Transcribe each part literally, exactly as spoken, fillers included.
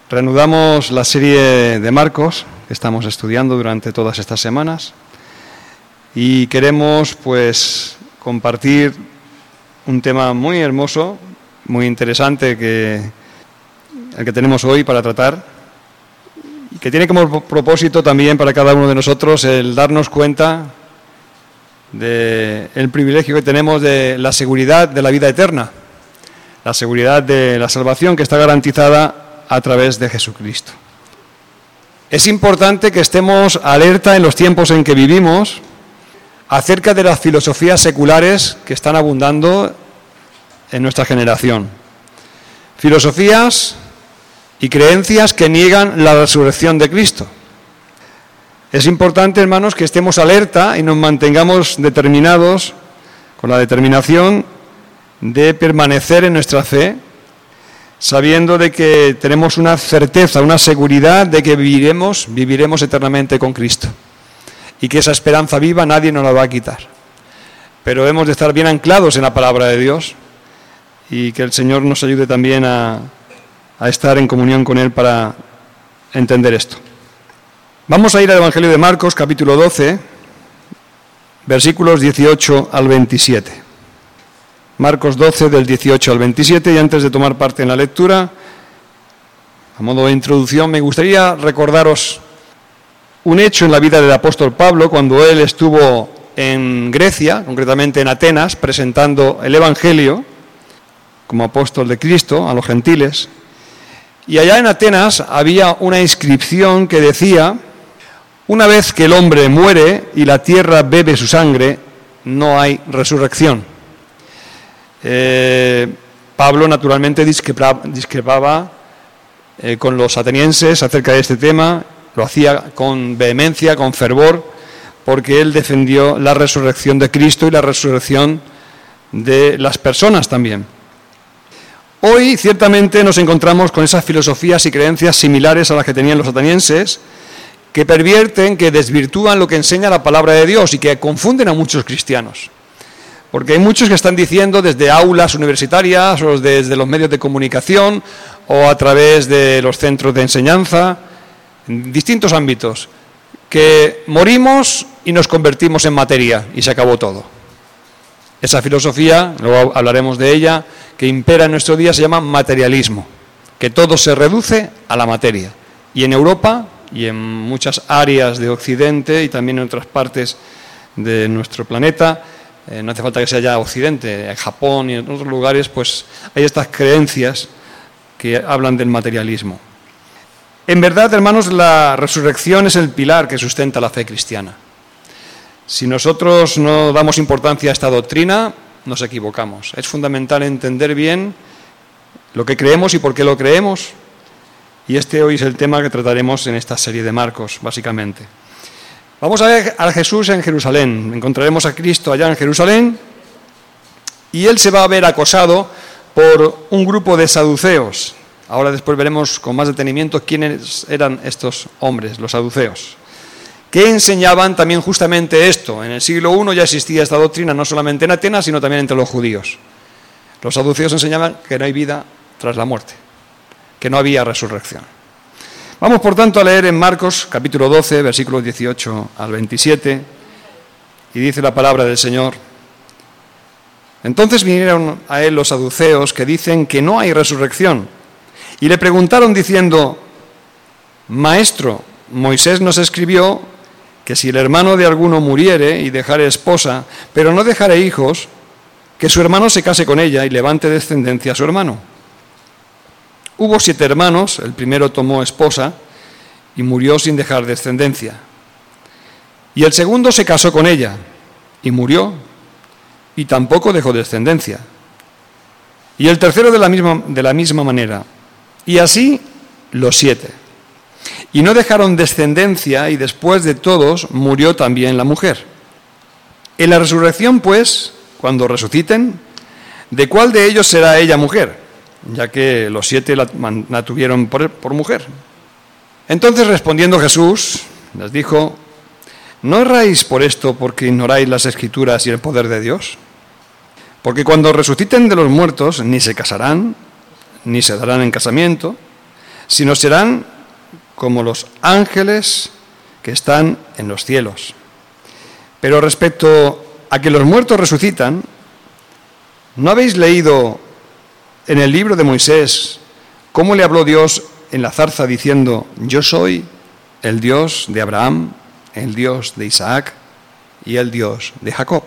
Reanudamos la serie de Marcos que estamos estudiando durante todas estas semanas y queremos pues compartir un tema muy hermoso, muy interesante que el que tenemos hoy para tratar y que tiene como propósito también para cada uno de nosotros el darnos cuenta del privilegio que tenemos de la seguridad de la vida eterna, la seguridad de la salvación que está garantizada a través de Jesucristo. Es importante que estemos alerta en los tiempos en que vivimos acerca de las filosofías seculares que están abundando en nuestra generación. Filosofías y creencias que niegan la resurrección de Cristo. Es importante, hermanos, que estemos alerta y nos mantengamos determinados con la determinación de permanecer en nuestra fe, sabiendo de que tenemos una certeza, una seguridad de que viviremos, viviremos eternamente con Cristo y que esa esperanza viva nadie nos la va a quitar. Pero hemos de estar bien anclados en la palabra de Dios y que el Señor nos ayude también a, a estar en comunión con Él para entender esto. Vamos a ir al Evangelio de Marcos, capítulo doce, versículos dieciocho al veintisiete. Marcos doce, del dieciocho al veintisiete, y antes de tomar parte en la lectura, a modo de introducción, me gustaría recordaros un hecho en la vida del apóstol Pablo, cuando él estuvo en Grecia, concretamente en Atenas, presentando el Evangelio como apóstol de Cristo a los gentiles. Y allá en Atenas había una inscripción que decía: una vez que el hombre muere y la tierra bebe su sangre, no hay resurrección. Eh, Pablo naturalmente discrepaba, discrepaba eh, con los atenienses acerca de este tema, lo hacía con vehemencia, con fervor, porque él defendió la resurrección de Cristo y la resurrección de las personas también. Hoy ciertamente nos encontramos con esas filosofías y creencias similares a las que tenían los atenienses, que pervierten, que desvirtúan lo que enseña la palabra de Dios y que confunden a muchos cristianos. Porque hay muchos que están diciendo desde aulas universitarias o desde los medios de comunicación o a través de los centros de enseñanza, en distintos ámbitos, que morimos y nos convertimos en materia y se acabó todo. Esa filosofía, luego hablaremos de ella, que impera en nuestro día se llama materialismo, que todo se reduce a la materia. Y en Europa y en muchas áreas de Occidente y también en otras partes de nuestro planeta, Eh, no hace falta que sea ya Occidente, en Japón y en otros lugares, pues hay estas creencias que hablan del materialismo. En verdad, hermanos, la resurrección es el pilar que sustenta la fe cristiana. Si nosotros no damos importancia a esta doctrina, nos equivocamos. Es fundamental entender bien lo que creemos y por qué lo creemos, y este hoy es el tema que trataremos en esta serie de Marcos, básicamente. Vamos a ver a Jesús en Jerusalén. Encontraremos a Cristo allá en Jerusalén y él se va a ver acosado por un grupo de saduceos. Ahora después veremos con más detenimiento quiénes eran estos hombres, los saduceos, que enseñaban también justamente esto. En el siglo primero ya existía esta doctrina, no solamente en Atenas, sino también entre los judíos. Los saduceos enseñaban que no hay vida tras la muerte, que no había resurrección. Vamos, por tanto, a leer en Marcos, capítulo doce, versículos dieciocho al veintisiete, y dice la palabra del Señor: entonces vinieron a él los saduceos, que dicen que no hay resurrección, y le preguntaron diciendo: Maestro, Moisés nos escribió que si el hermano de alguno muriere y dejare esposa, pero no dejare hijos, que su hermano se case con ella y levante descendencia a su hermano. Hubo siete hermanos, el primero tomó esposa y murió sin dejar descendencia. Y el segundo se casó con ella y murió y tampoco dejó descendencia. Y el tercero de la misma, de la misma manera. Y así los siete. Y no dejaron descendencia y después de todos murió también la mujer. En la resurrección, pues, cuando resuciten, ¿de cuál de ellos será ella mujer? Ya que los siete la, la tuvieron por, por mujer. Entonces, respondiendo Jesús, les dijo: ¿no erráis por esto porque ignoráis las Escrituras y el poder de Dios? Porque cuando resuciten de los muertos, ni se casarán, ni se darán en casamiento, sino serán como los ángeles que están en los cielos. Pero respecto a que los muertos resucitan, ¿no habéis leído en el libro de Moisés cómo le habló Dios en la zarza diciendo: yo soy el Dios de Abraham, el Dios de Isaac y el Dios de Jacob?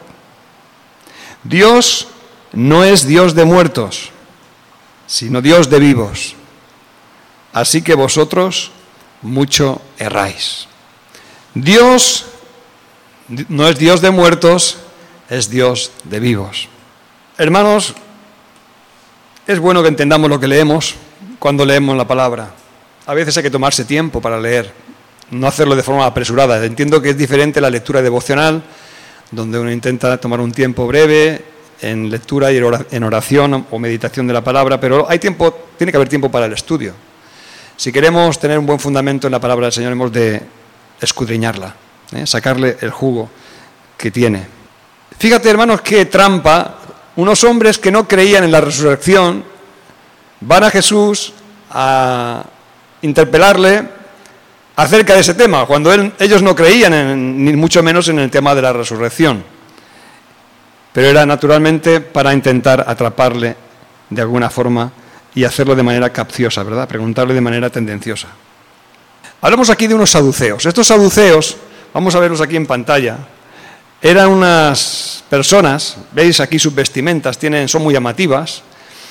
Dios no es Dios de muertos, sino Dios de vivos. Así que vosotros mucho erráis. Dios no es Dios de muertos, es Dios de vivos. Hermanos, es bueno que entendamos lo que leemos cuando leemos la palabra. A veces hay que tomarse tiempo para leer, no hacerlo de forma apresurada. Entiendo que es diferente la lectura devocional, donde uno intenta tomar un tiempo breve en lectura y en oración o meditación de la palabra, pero hay tiempo, tiene que haber tiempo para el estudio. Si queremos tener un buen fundamento en la palabra del Señor, hemos de escudriñarla, ¿eh? sacarle el jugo que tiene. Fíjate, hermanos, qué trampa. Unos hombres que no creían en la resurrección van a Jesús a interpelarle acerca de ese tema, cuando él, ellos no creían, en, ni mucho menos en el tema de la resurrección. Pero era naturalmente para intentar atraparle de alguna forma y hacerlo de manera capciosa, ¿verdad? Preguntarle de manera tendenciosa. Hablamos aquí de unos saduceos. Estos saduceos, vamos a verlos aquí en pantalla, eran unas personas, veis aquí sus vestimentas, tienen, son muy llamativas,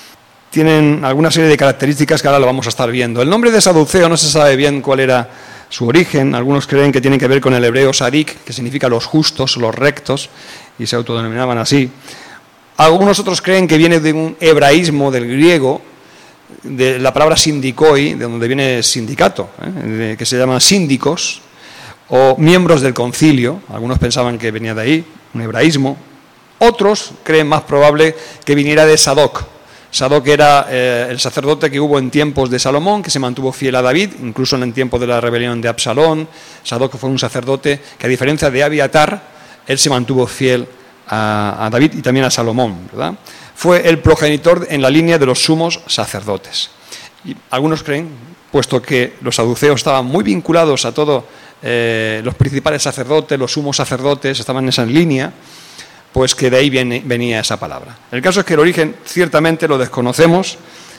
tienen alguna serie de características que ahora lo vamos a estar viendo. El nombre de saduceo no se sabe bien cuál era su origen. Algunos creen que tiene que ver con el hebreo sadik, que significa los justos, los rectos, y se autodenominaban así. Algunos otros creen que viene de un hebraísmo del griego, de la palabra sindikoi, de donde viene sindicato, ¿eh? que se llaman síndicos, o miembros del concilio. Algunos pensaban que venía de ahí, un hebraísmo. Otros creen más probable que viniera de Sadoc. Sadoc era eh, el sacerdote que hubo en tiempos de Salomón, que se mantuvo fiel a David, incluso en el tiempo de la rebelión de Absalón. Sadoc fue un sacerdote que, a diferencia de Abiatar, él se mantuvo fiel a, a David y también a Salomón, ¿verdad? Fue el progenitor en la línea de los sumos sacerdotes. Y algunos creen, puesto que los saduceos estaban muy vinculados a todos eh, los principales sacerdotes, los sumos sacerdotes, estaban en esa línea, pues que de ahí viene, venía esa palabra. El caso es que el origen ciertamente lo desconocemos.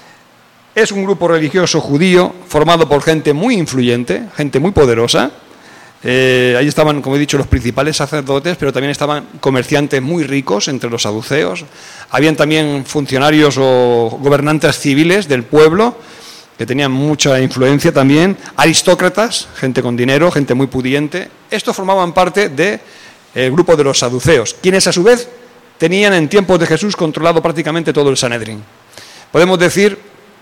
Es un grupo religioso judío formado por gente muy influyente, gente muy poderosa. Eh, ahí estaban, como he dicho, los principales sacerdotes, pero también estaban comerciantes muy ricos entre los saduceos. Habían también funcionarios o gobernantes civiles del pueblo que tenían mucha influencia también, aristócratas, gente con dinero, gente muy pudiente. Estos formaban parte del grupo de los saduceos, quienes a su vez tenían en tiempos de Jesús controlado prácticamente todo el Sanedrín. Podemos decir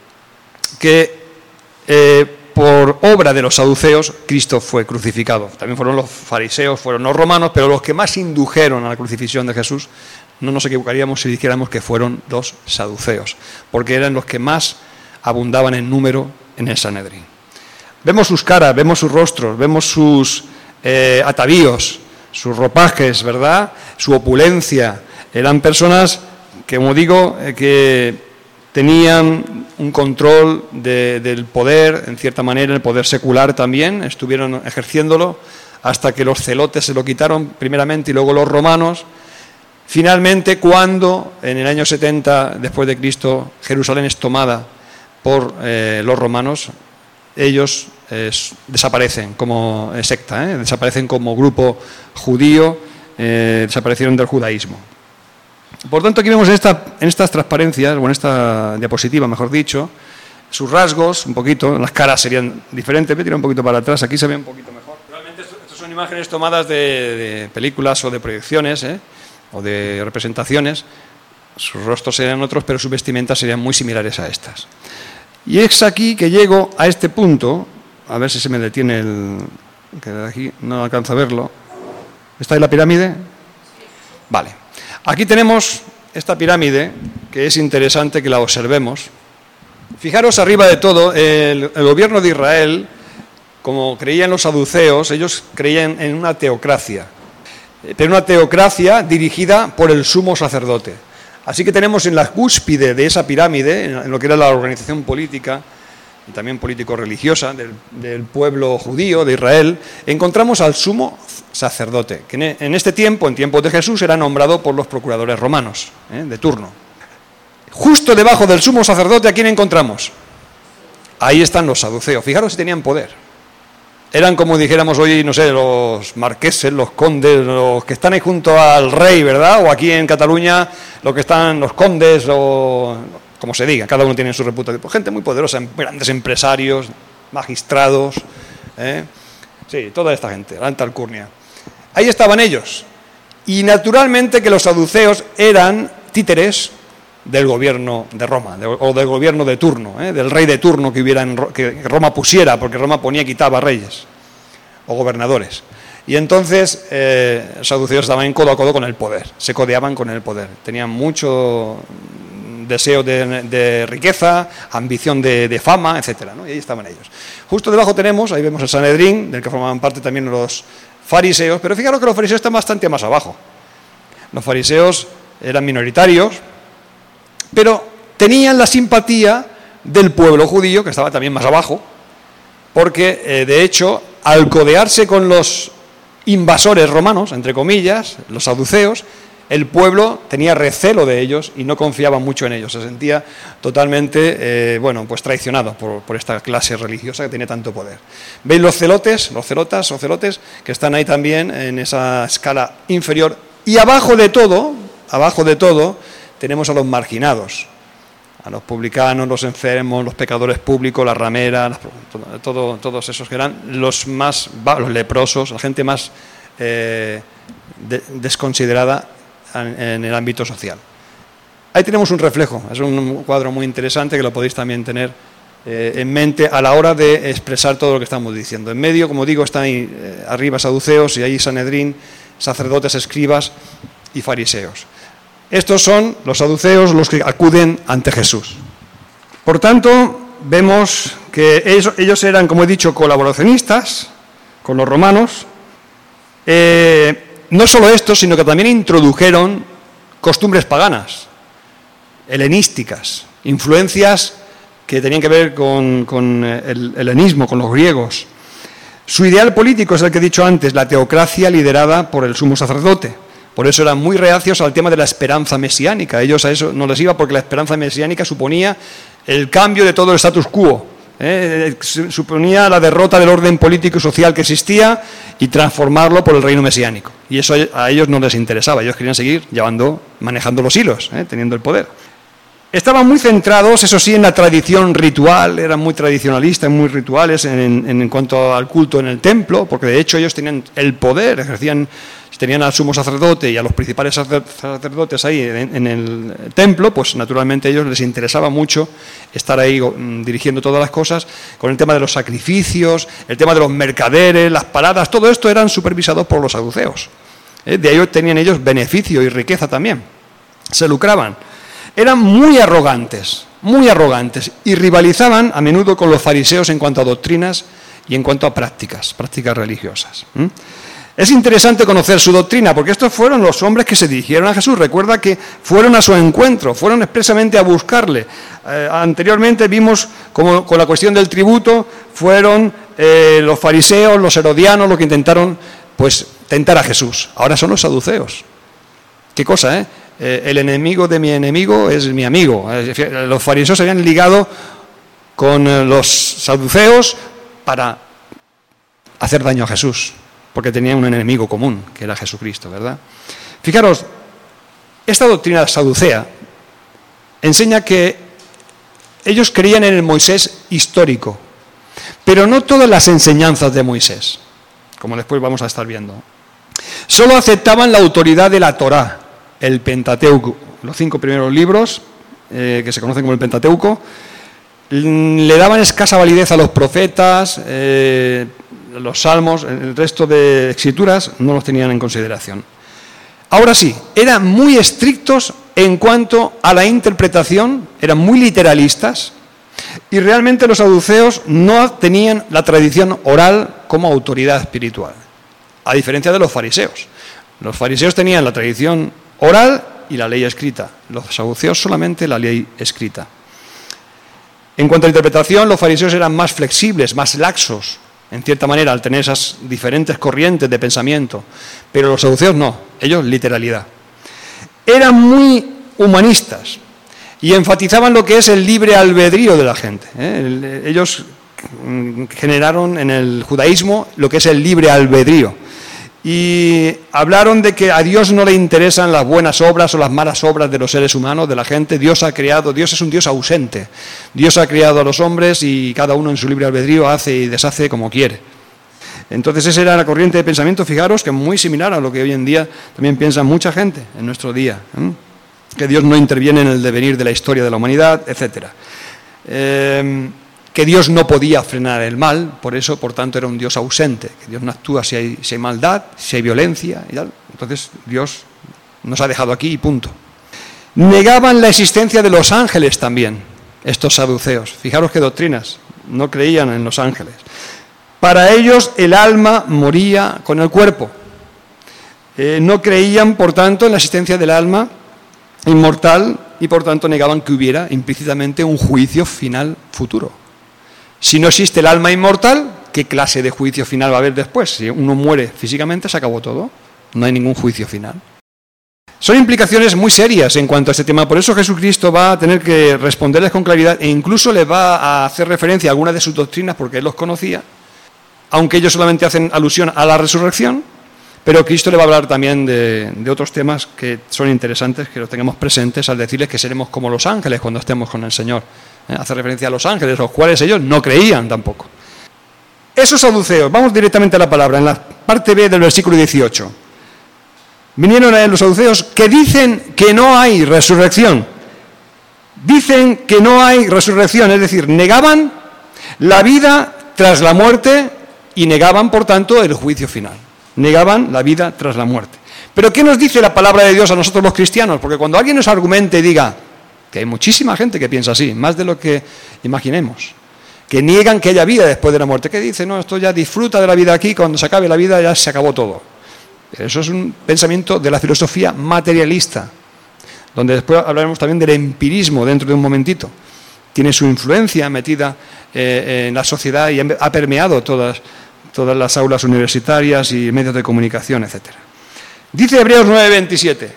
que eh, por obra de los saduceos, Cristo fue crucificado. También fueron los fariseos, fueron los romanos, pero los que más indujeron a la crucifixión de Jesús, no nos equivocaríamos si dijéramos que fueron los saduceos, porque eran los que más abundaban en número en el Sanedrín. Vemos sus caras, vemos sus rostros, vemos sus eh, atavíos, sus ropajes, ¿verdad? Su opulencia. Eran personas que, como digo, eh, que tenían un control de, del poder, en cierta manera, el poder secular también, estuvieron ejerciéndolo hasta que los celotes se lo quitaron primeramente y luego los romanos. Finalmente, cuando en el año setenta después de Cristo Jerusalén es tomada por eh, los romanos, ellos eh, desaparecen como secta, ¿eh? desaparecen como grupo judío, eh, desaparecieron del judaísmo. Por tanto, aquí vemos en, esta, en estas transparencias, o en esta diapositiva, mejor dicho, sus rasgos, un poquito, las caras serían diferentes. Voy a tirar un poquito para atrás, aquí se ve un poquito mejor. Realmente estas son imágenes tomadas de, de películas o de proyecciones, ¿eh? o de representaciones. Sus rostros serían otros, pero sus vestimentas serían muy similares a estas. Y es aquí que llego a este punto, a ver si se me detiene el... que de aquí no alcanzo a verlo. ¿Está ahí la pirámide? Vale. Aquí tenemos esta pirámide, que es interesante que la observemos. Fijaros arriba de todo, el, el gobierno de Israel, como creían los saduceos, ellos creían en una teocracia, pero una teocracia dirigida por el sumo sacerdote. Así que tenemos en la cúspide de esa pirámide, en lo que era la organización política, y también político-religiosa del, del pueblo judío de Israel, encontramos al sumo sacerdote, que en este tiempo, en tiempos de Jesús, era nombrado por los procuradores romanos, ¿eh? de turno. Justo debajo del sumo sacerdote, ¿a quién encontramos? Ahí están los saduceos. Fijaros si tenían poder. Eran, como dijéramos hoy, no sé, los marqueses, los condes, los que están ahí junto al rey, ¿verdad? O aquí en Cataluña, los que están los condes, o como se diga, cada uno tiene su reputación. Pues gente muy poderosa, grandes empresarios, magistrados, ¿eh? Sí, toda esta gente, la alta alcurnia. Ahí estaban ellos. Y naturalmente que los saduceos eran títeres del gobierno de Roma, de, o del gobierno de turno, ¿eh? del rey de turno que, hubiera en, que Roma pusiera, porque Roma ponía y quitaba reyes o gobernadores. Y entonces eh, los saduceos estaban en codo a codo con el poder, se codeaban con el poder, tenían mucho deseo de, de riqueza, ambición de, de fama, etcétera, ¿no? Y ahí estaban ellos. Justo debajo tenemos, ahí vemos el Sanedrín, del que formaban parte también los fariseos, pero fijaros que los fariseos están bastante más abajo. Los fariseos eran minoritarios, pero tenían la simpatía del pueblo judío, que estaba también más abajo, porque, eh, de hecho, al codearse con los invasores romanos, entre comillas, los saduceos, el pueblo tenía recelo de ellos y no confiaba mucho en ellos, se sentía totalmente, eh, bueno, pues traicionado por, por esta clase religiosa que tiene tanto poder. ¿Veis los celotes, los celotas o celotes, que están ahí también en esa escala inferior? Y abajo de todo, abajo de todo, tenemos a los marginados, a los publicanos, los enfermos, los pecadores públicos, las rameras, todo, todos esos que eran los más, los leprosos, la gente más eh, de, desconsiderada en, en el ámbito social. Ahí tenemos un reflejo, es un cuadro muy interesante que lo podéis también tener eh, en mente a la hora de expresar todo lo que estamos diciendo. En medio, como digo, están ahí eh, arriba saduceos y ahí Sanedrín, sacerdotes, escribas y fariseos. Estos son los saduceos los que acuden ante Jesús. Por tanto, vemos que ellos, ellos eran, como he dicho, colaboracionistas con los romanos. Eh, no solo esto, sino que también introdujeron costumbres paganas, helenísticas, influencias que tenían que ver con, con el helenismo, con los griegos. Su ideal político es el que he dicho antes, la teocracia liderada por el sumo sacerdote. Por eso eran muy reacios al tema de la esperanza mesiánica. Ellos a eso no les iba porque la esperanza mesiánica suponía el cambio de todo el status quo, ¿eh? Suponía la derrota del orden político y social que existía y transformarlo por el reino mesiánico. Y eso a ellos no les interesaba. Ellos querían seguir llevando, manejando los hilos, ¿eh? teniendo el poder. Estaban muy centrados, eso sí, en la tradición ritual, eran muy tradicionalistas, muy rituales en, en, en cuanto al culto en el templo, porque de hecho ellos tenían el poder, ejercían, tenían al sumo sacerdote y a los principales sacerdotes ahí en, en el templo, pues naturalmente a ellos les interesaba mucho estar ahí dirigiendo todas las cosas, con el tema de los sacrificios, el tema de los mercaderes, las paradas, todo esto eran supervisados por los saduceos. ¿Eh? De ahí tenían ellos beneficio y riqueza también, se lucraban. Eran muy arrogantes, muy arrogantes, y rivalizaban a menudo con los fariseos en cuanto a doctrinas y en cuanto a prácticas, prácticas religiosas. ¿Mm? Es interesante conocer su doctrina, porque estos fueron los hombres que se dirigieron a Jesús. Recuerda que fueron a su encuentro, fueron expresamente a buscarle. Eh, anteriormente vimos como con la cuestión del tributo, fueron eh, los fariseos, los herodianos, los que intentaron pues tentar a Jesús. Ahora son los saduceos. ¿Qué cosa, eh? Eh, el enemigo de mi enemigo es mi amigo. Los fariseos se habían ligado con los saduceos para hacer daño a Jesús, porque tenían un enemigo común, que era Jesucristo, ¿verdad? Fijaros, esta doctrina saducea enseña que ellos creían en el Moisés histórico, pero no todas las enseñanzas de Moisés, como después vamos a estar viendo. Solo aceptaban la autoridad de la Torá, el Pentateuco, los cinco primeros libros, eh, que se conocen como el Pentateuco, le daban escasa validez a los profetas, eh, los salmos, el resto de escrituras no los tenían en consideración. Ahora sí, eran muy estrictos en cuanto a la interpretación, eran muy literalistas, y realmente los saduceos no tenían la tradición oral como autoridad espiritual, a diferencia de los fariseos. Los fariseos tenían la tradición oral y la ley escrita, los saduceos solamente la ley escrita. En cuanto a la interpretación, los fariseos eran más flexibles, más laxos, en cierta manera, al tener esas diferentes corrientes de pensamiento. Pero los saduceos no, ellos literalidad. Eran muy humanistas y enfatizaban lo que es el libre albedrío de la gente. ¿eh? Ellos generaron en el judaísmo lo que es el libre albedrío. Y hablaron de que a Dios no le interesan las buenas obras o las malas obras de los seres humanos, de la gente. Dios ha creado, Dios es un Dios ausente. Dios ha creado a los hombres y cada uno en su libre albedrío hace y deshace como quiere. Entonces esa era la corriente de pensamiento, fijaros, que es muy similar a lo que hoy en día también piensa mucha gente en nuestro día. ¿eh? Que Dios no interviene en el devenir de la historia de la humanidad, etcétera. Eh, que Dios no podía frenar el mal, por eso, por tanto, era un Dios ausente, que Dios no actúa si hay, si hay maldad, si hay violencia y tal. Entonces Dios nos ha dejado aquí y punto. Negaban la existencia de los ángeles también, estos saduceos. Fijaros qué doctrinas, no creían en los ángeles. Para ellos el alma moría con el cuerpo. Eh, no creían, por tanto, en la existencia del alma inmortal y, por tanto, negaban que hubiera implícitamente un juicio final futuro. Si no existe el alma inmortal, ¿qué clase de juicio final va a haber después? Si uno muere físicamente, se acabó todo. No hay ningún juicio final. Son implicaciones muy serias en cuanto a este tema. Por eso Jesucristo va a tener que responderles con claridad e incluso les va a hacer referencia a algunas de sus doctrinas porque él los conocía, aunque ellos solamente hacen alusión a la resurrección, pero Cristo le va a hablar también de, de otros temas que son interesantes, que los tengamos presentes al decirles que seremos como los ángeles cuando estemos con el Señor. ¿Eh? Hace referencia a los ángeles, los cuales ellos no creían tampoco. Esos saduceos, vamos directamente a la palabra, en la parte B del versículo dieciocho. Vinieron a él los saduceos que dicen que no hay resurrección. Dicen que no hay resurrección, es decir, negaban la vida tras la muerte y negaban, por tanto, el juicio final. Negaban la vida tras la muerte. Pero ¿qué nos dice la palabra de Dios a nosotros los cristianos? Porque cuando alguien nos argumente y diga que hay muchísima gente que piensa así, más de lo que imaginemos, que niegan que haya vida después de la muerte, que dice, no, esto ya disfruta de la vida aquí, cuando se acabe la vida ya se acabó todo. Pero eso es un pensamiento de la filosofía materialista, donde después hablaremos también del empirismo dentro de un momentito. Tiene su influencia metida eh, en la sociedad y ha permeado todas, todas las aulas universitarias y medios de comunicación, etcétera. Dice Hebreos nueve veintisiete,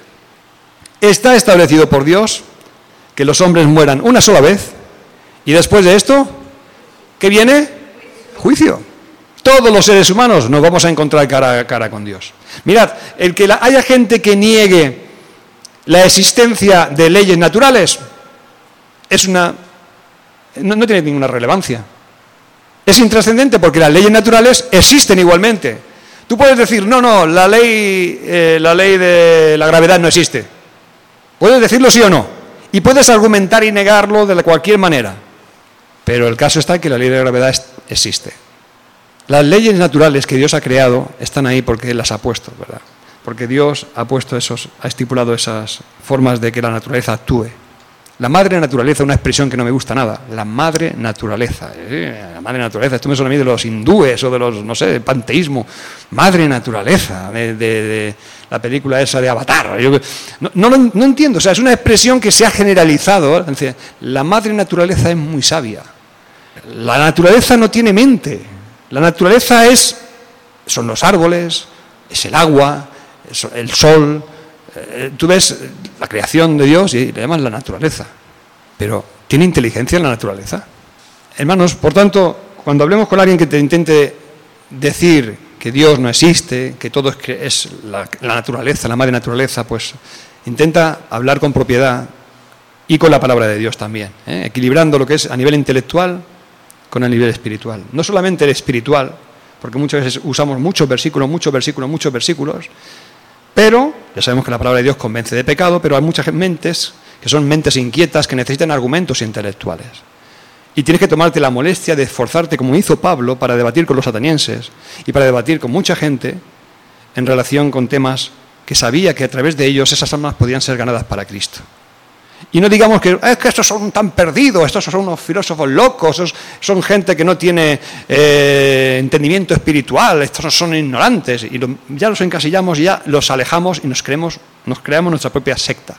está establecido por Dios que los hombres mueran una sola vez y después de esto, ¿qué viene? Juicio. Todos los seres humanos nos vamos a encontrar cara a cara con Dios. Mirad, el que la, haya gente que niegue la existencia de leyes naturales es una no, no tiene ninguna relevancia. Es intrascendente porque las leyes naturales existen igualmente. Tú puedes decir, no, no, la ley, eh, la ley de la gravedad no existe. Puedes decirlo sí o no. Y puedes argumentar y negarlo de cualquier manera. Pero el caso está que la ley de la gravedad existe. Las leyes naturales que Dios ha creado están ahí porque Él las ha puesto, ¿verdad? Porque Dios ha puesto esos, ha estipulado esas formas de que la naturaleza actúe. La madre naturaleza, una expresión que no me gusta nada, la madre naturaleza. ¿eh? La madre naturaleza, esto me suena a mí de los hindúes o de los, no sé, del panteísmo. Madre naturaleza, de, de, de la película esa de Avatar. Yo, no, no, no entiendo, o sea, es una expresión que se ha generalizado. ¿eh? La madre naturaleza es muy sabia. La naturaleza no tiene mente. La naturaleza es, son los árboles, es el agua, es el sol. Eh, tú ves la creación de Dios y le llaman la naturaleza. Pero ¿tiene inteligencia en la naturaleza? Hermanos, por tanto, cuando hablemos con alguien que te intente decir que Dios no existe, que todo es, es la, la naturaleza, la madre naturaleza, pues intenta hablar con propiedad y con la palabra de Dios también, ¿eh? equilibrando lo que es a nivel intelectual con el nivel espiritual. No solamente el espiritual, porque muchas veces usamos muchos versículos, muchos versículos, muchos versículos, pero ya sabemos que la palabra de Dios convence de pecado, pero hay muchas mentes que son mentes inquietas que necesitan argumentos intelectuales. Y tienes que tomarte la molestia de esforzarte, como hizo Pablo, para debatir con los atenienses y para debatir con mucha gente en relación con temas que sabía que a través de ellos esas almas podían ser ganadas para Cristo. Y no digamos que es que estos son tan perdidos, estos son unos filósofos locos, estos son gente que no tiene eh, entendimiento espiritual, estos son ignorantes. Y lo, ya los encasillamos, ya los alejamos y nos creemos, nos creamos nuestra propia secta,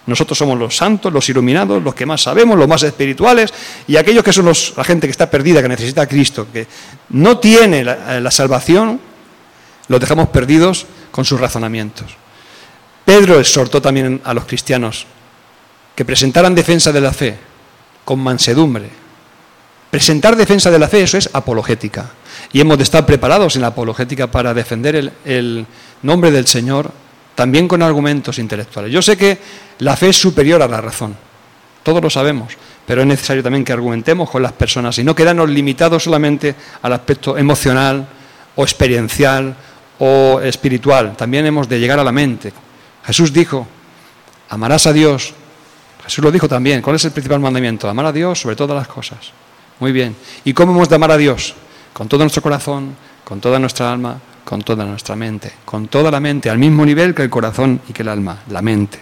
Nosotros somos los santos, los iluminados, los que más sabemos, los más espirituales, y aquellos que son los, la gente que está perdida, que necesita a Cristo, que no tiene la, la salvación, los dejamos perdidos con sus razonamientos. Pedro exhortó también a los cristianos que presentaran defensa de la fe con mansedumbre. Presentar defensa de la fe, eso es apologética. Y hemos de estar preparados en la apologética para defender el, el nombre del Señor, también con argumentos intelectuales. Yo sé que la fe es superior a la razón, todos lo sabemos, pero es necesario también que argumentemos con las personas y no quedarnos limitados solamente al aspecto emocional o experiencial o espiritual. También hemos de llegar a la mente. Jesús dijo, amarás a Dios. Jesús lo dijo también. ¿Cuál es el principal mandamiento? Amar a Dios sobre todas las cosas. Muy bien. ¿Y cómo hemos de amar a Dios? Con todo nuestro corazón, con toda nuestra alma, con toda nuestra mente, con toda la mente, al mismo nivel que el corazón y que el alma, la mente.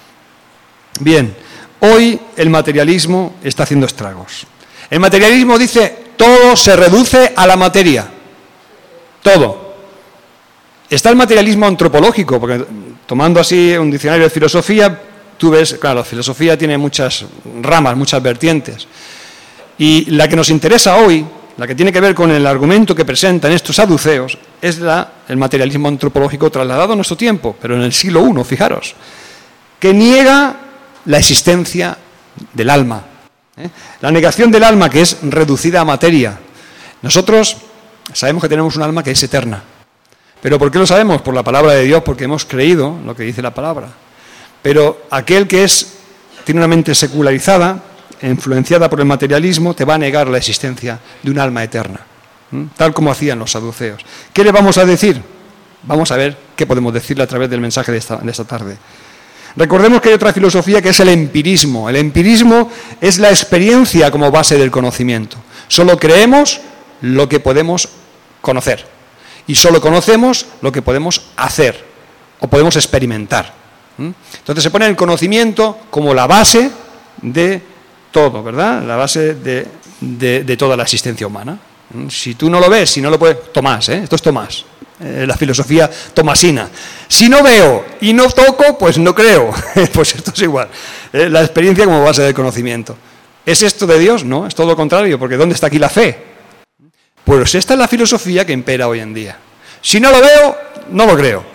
Bien, hoy el materialismo está haciendo estragos. El materialismo dice, todo se reduce a la materia, todo. Está el materialismo antropológico, porque tomando así un diccionario de filosofía, tú ves, claro, la filosofía tiene muchas ramas, muchas vertientes, y la que nos interesa hoy, la que tiene que ver con el argumento que presentan estos saduceos, es la, el materialismo antropológico trasladado a nuestro tiempo, pero en el siglo primero, fijaros, que niega la existencia del alma. ¿eh? La negación del alma, que es reducida a materia. Nosotros sabemos que tenemos un alma que es eterna. ¿Pero por qué lo sabemos? Por la palabra de Dios, porque hemos creído lo que dice la palabra. Pero aquel que es, tiene una mente secularizada, influenciada por el materialismo, te va a negar la existencia de un alma eterna, ¿eh? tal como hacían los saduceos. ¿Qué le vamos a decir? Vamos a ver qué podemos decirle a través del mensaje de esta, de esta tarde. Recordemos que hay otra filosofía que es el empirismo. El empirismo es la experiencia como base del conocimiento. Solo creemos lo que podemos conocer y solo conocemos lo que podemos hacer o podemos experimentar. Entonces se pone el conocimiento como la base de todo, ¿verdad? La base de, de, de toda la existencia humana. Si tú no lo ves, si no lo puedes... Tomás, ¿eh? Esto es Tomás. La filosofía tomasina. Si no veo y no toco, pues no creo. Pues esto es igual. La experiencia como base del conocimiento. ¿Es esto de Dios? No, es todo lo contrario, porque ¿dónde está aquí la fe? Pues esta es la filosofía que impera hoy en día. Si no lo veo, no lo creo.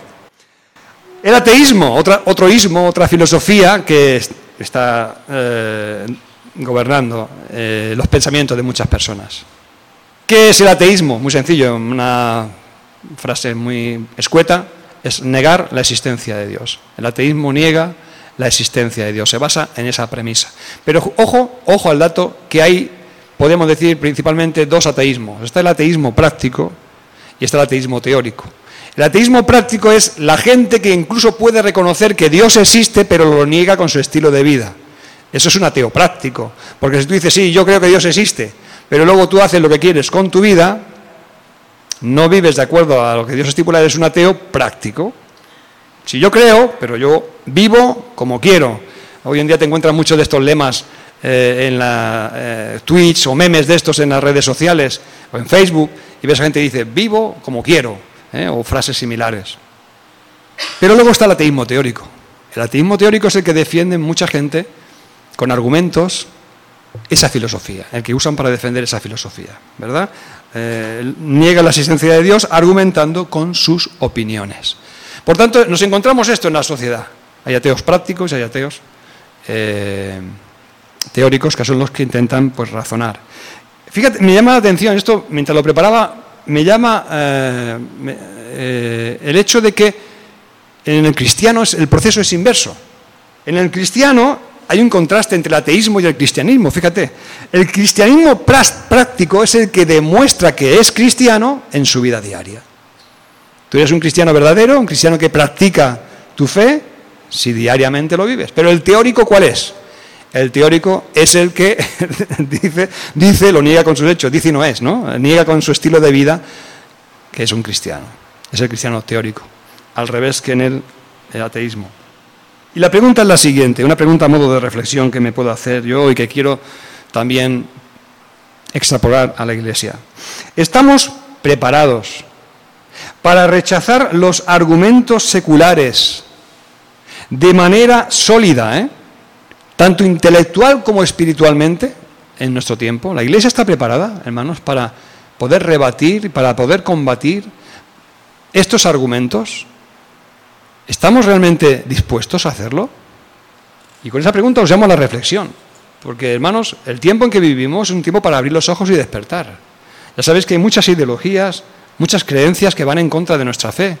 El ateísmo, otra, otro ismo, otra filosofía que está eh, gobernando eh, los pensamientos de muchas personas. ¿Qué es el ateísmo? Muy sencillo, una frase muy escueta, es negar la existencia de Dios. El ateísmo niega la existencia de Dios, se basa en esa premisa. Pero ojo, ojo al dato que hay, podemos decir principalmente dos ateísmos. Está el ateísmo práctico y está el ateísmo teórico. El ateísmo práctico es la gente que incluso puede reconocer que Dios existe, pero lo niega con su estilo de vida. Eso es un ateo práctico, porque si tú dices, sí, yo creo que Dios existe, pero luego tú haces lo que quieres con tu vida, no vives de acuerdo a lo que Dios estipula, eres un ateo práctico. Si yo creo, pero yo vivo como quiero. Hoy en día te encuentras muchos de estos lemas eh, en la eh, tweets o memes de estos en las redes sociales o en Facebook, y ves a gente que dice, vivo como quiero, eh, o frases similares. Pero luego está el ateísmo teórico. El ateísmo teórico es el que defiende mucha gente con argumentos esa filosofía, el que usan para defender esa filosofía, ¿verdad? Eh, niega la existencia de Dios argumentando con sus opiniones. Por tanto, nos encontramos esto en la sociedad. Hay ateos prácticos y hay ateos eh, teóricos, que son los que intentan pues razonar. Fíjate, me llama la atención, esto mientras lo preparaba, me llama eh, me, eh, el hecho de que en el cristiano es, el proceso es inverso. En el cristiano hay un contraste entre el ateísmo y el cristianismo, fíjate. El cristianismo práctico es el que demuestra que es cristiano en su vida diaria. Tú eres un cristiano verdadero, un cristiano que practica tu fe, si diariamente lo vives. Pero el teórico, ¿cuál es? El teórico es el que dice, dice, lo niega con sus hechos, dice y no es, ¿no? Niega con su estilo de vida que es un cristiano. Es el cristiano teórico, al revés que en el, el ateísmo. Y la pregunta es la siguiente, una pregunta a modo de reflexión que me puedo hacer yo y que quiero también extrapolar a la Iglesia. ¿Estamos preparados para rechazar los argumentos seculares de manera sólida, ¿eh? tanto intelectual como espiritualmente, en nuestro tiempo. La Iglesia está preparada, hermanos, para poder rebatir, para poder combatir estos argumentos. ¿Estamos realmente dispuestos a hacerlo? Y con esa pregunta os llamo a la reflexión, porque, hermanos, el tiempo en que vivimos es un tiempo para abrir los ojos y despertar. Ya sabéis que hay muchas ideologías, muchas creencias que van en contra de nuestra fe,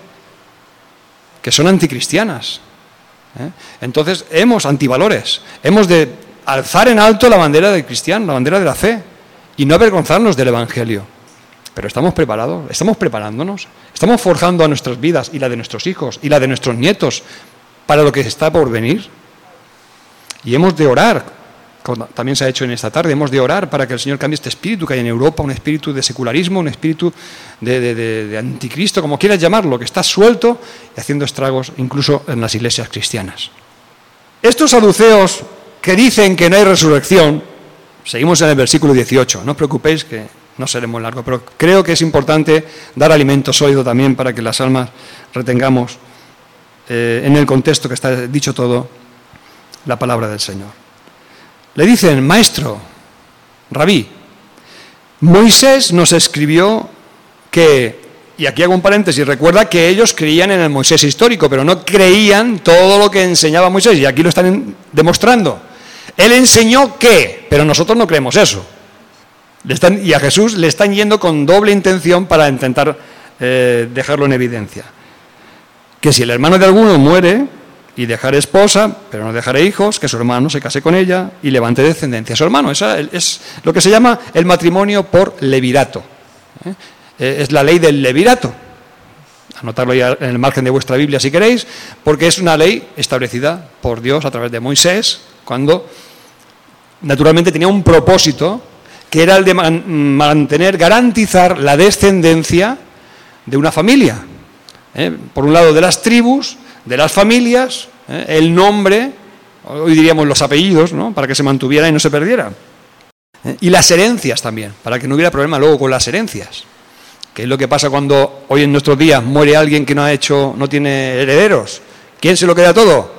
que son anticristianas. ¿eh? Entonces, hemos antivalores, hemos de alzar en alto la bandera del cristiano, la bandera de la fe, y no avergonzarnos del Evangelio. Pero estamos preparados, estamos preparándonos, estamos forjando a nuestras vidas y la de nuestros hijos y la de nuestros nietos para lo que está por venir. Y hemos de orar, como también se ha hecho en esta tarde, hemos de orar para que el Señor cambie este espíritu que hay en Europa, un espíritu de secularismo, un espíritu de, de, de, de anticristo, como quieras llamarlo, que está suelto y haciendo estragos incluso en las iglesias cristianas. Estos saduceos que dicen que no hay resurrección, seguimos en el versículo dieciocho, no os preocupéis que no seré muy largo, pero creo que es importante dar alimento sólido también para que las almas retengamos eh, en el contexto que está dicho todo la palabra del Señor. Le dicen, maestro, rabí, Moisés nos escribió que, y aquí hago un paréntesis, recuerda que ellos creían en el Moisés histórico, pero no creían todo lo que enseñaba Moisés, y aquí lo están demostrando. Él enseñó que, pero nosotros no creemos eso. Le están, y a Jesús le están yendo con doble intención para intentar eh, dejarlo en evidencia. Que si el hermano de alguno muere y dejare esposa, pero no dejare hijos, que su hermano se case con ella y levante descendencia a su hermano. Esa es lo que se llama el matrimonio por levirato. ¿eh? Es la ley del levirato. Anotadlo ya en el margen de vuestra Biblia si queréis, porque es una ley establecida por Dios a través de Moisés, cuando naturalmente tenía un propósito que era el de man- mantener, garantizar la descendencia de una familia. ¿eh? Por un lado de las tribus, de las familias, ¿eh? el nombre, hoy diríamos los apellidos, ¿no? Para que se mantuviera y no se perdiera. ¿eh? Y las herencias también, para que no hubiera problema luego con las herencias. Que es lo que pasa cuando hoy en nuestros días muere alguien que no ha hecho, no tiene herederos. ¿Quién se lo queda todo?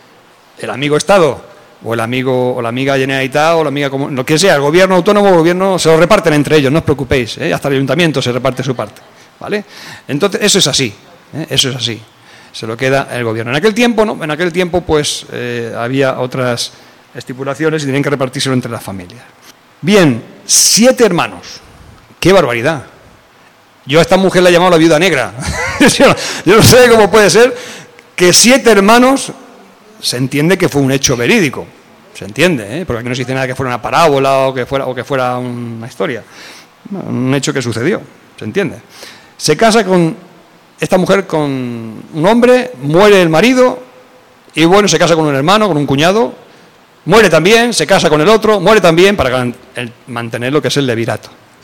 El amigo Estado. O el amigo, o la amiga Generalitat, o la amiga, como, lo que sea, el gobierno autónomo, el gobierno, se lo reparten entre ellos, no os preocupéis, ¿eh? Hasta el ayuntamiento se reparte su parte, ¿vale? Entonces, eso es así, ¿eh? Eso es así, se lo queda el gobierno. En aquel tiempo, ¿no? En aquel tiempo, pues, eh, había otras estipulaciones y tenían que repartírselo entre las familias. Bien, siete hermanos, qué barbaridad. Yo a esta mujer la he llamado la viuda negra. yo, no, yo no sé cómo puede ser que siete hermanos. Se entiende que fue un hecho verídico, se entiende, ¿eh? Porque aquí no se dice nada que fuera una parábola o que fuera, o que fuera una historia, un hecho que sucedió, se entiende. Se casa con esta mujer con un hombre, muere el marido, y bueno, se casa con un hermano, con un cuñado, muere también, se casa con el otro, muere también, para mantener lo que es el levirato.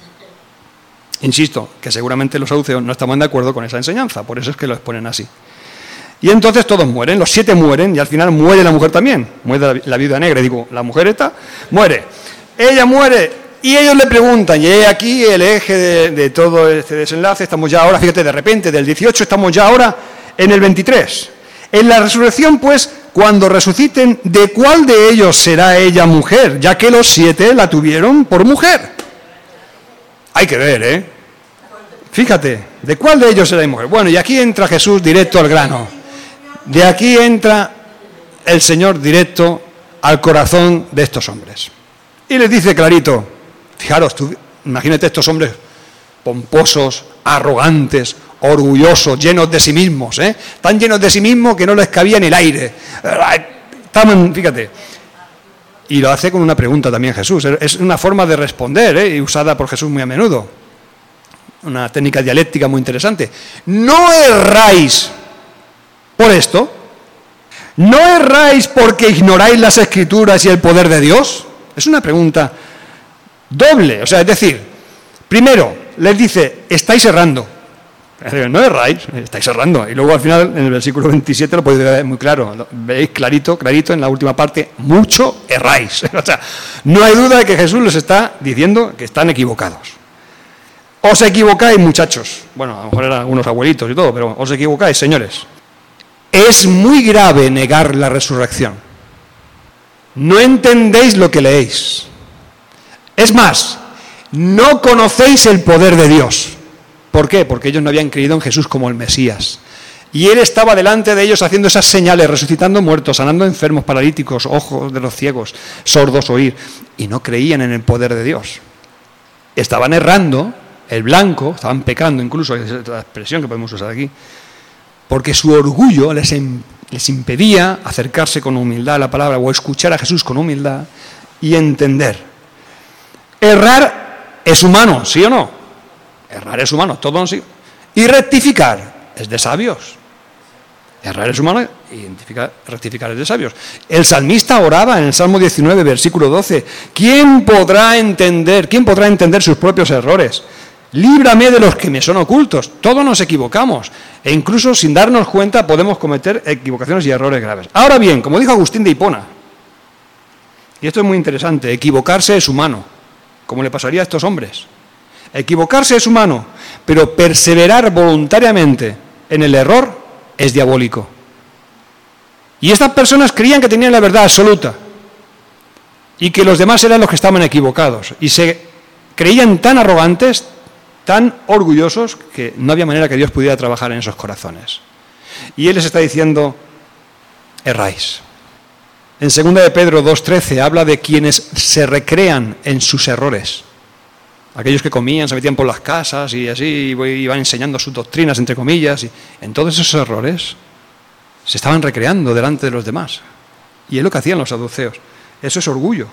Insisto, que seguramente los saduceos no estaban de acuerdo con esa enseñanza, por eso es que lo exponen así. Y entonces todos mueren, los siete mueren, y al final muere la mujer también, muere la, la viuda negra, digo, la mujer esta, muere. Ella muere, y ellos le preguntan, y aquí el eje de, de todo este desenlace, estamos ya ahora, fíjate, de repente, del dieciocho estamos ya ahora en el veintitrés. En la resurrección, pues, cuando resuciten, ¿de cuál de ellos será ella mujer? Ya que los siete la tuvieron por mujer. Hay que ver, ¿eh? Fíjate, ¿de cuál de ellos será mujer? Bueno, y aquí entra Jesús directo al grano. De aquí entra el Señor directo al corazón de estos hombres. Y les dice clarito, fijaros, tú, imagínate estos hombres pomposos, arrogantes, orgullosos, llenos de sí mismos, ¿eh? Tan llenos de sí mismos que no les cabía ni el aire. Estaban, fíjate. Y lo hace con una pregunta también Jesús. Es una forma de responder, ¿eh? Y usada por Jesús muy a menudo. Una técnica dialéctica muy interesante. ¿No erráis por esto? ¿No erráis porque ignoráis las Escrituras y el poder de Dios? Es una pregunta doble. O sea, es decir, primero les dice, estáis errando. No erráis, estáis errando. Y luego al final, en el versículo veintisiete, lo podéis ver muy claro. Veis clarito, clarito en la última parte, mucho erráis. O sea, no hay duda de que Jesús les está diciendo que están equivocados. Os equivocáis, muchachos. Bueno, a lo mejor eran algunos abuelitos y todo, pero os equivocáis, señores. Es muy grave negar la resurrección. no entendéis lo que leéis. Es más, no conocéis el poder de Dios. ¿Por qué? Porque ellos no habían creído en Jesús como el Mesías. Y Él estaba delante de ellos haciendo esas señales, resucitando muertos, sanando enfermos, paralíticos, ojos de los ciegos, sordos oír. Y no creían en el poder de Dios. Estaban errando, el blanco, estaban pecando incluso, es la expresión que podemos usar aquí, porque su orgullo les, les impedía acercarse con humildad a la palabra o escuchar a Jesús con humildad y entender. Errar es humano, ¿sí o no? Errar es humano, todo sí. Y rectificar es de sabios. Errar es humano y rectificar es de sabios. El salmista oraba en el Salmo diecinueve, versículo doce. ¿Quién podrá entender, quién podrá entender sus propios errores? Líbrame de los que me son ocultos. Todos nos equivocamos. E incluso sin darnos cuenta podemos cometer equivocaciones y errores graves. Ahora bien, como dijo Agustín de Hipona, y esto es muy interesante, equivocarse es humano, como le pasaría a estos hombres. Equivocarse es humano, pero perseverar voluntariamente en el error es diabólico. Y estas personas creían que tenían la verdad absoluta y que los demás eran los que estaban equivocados. Y se creían tan arrogantes, tan orgullosos, que no había manera que Dios pudiera trabajar en esos corazones. Y Él les está diciendo, erráis. En segunda de Pedro dos trece habla de quienes se recrean en sus errores. Aquellos que comían, se metían por las casas y así iban enseñando sus doctrinas, entre comillas, y en todos esos errores se estaban recreando delante de los demás. Y es lo que hacían los saduceos. Eso es orgullo.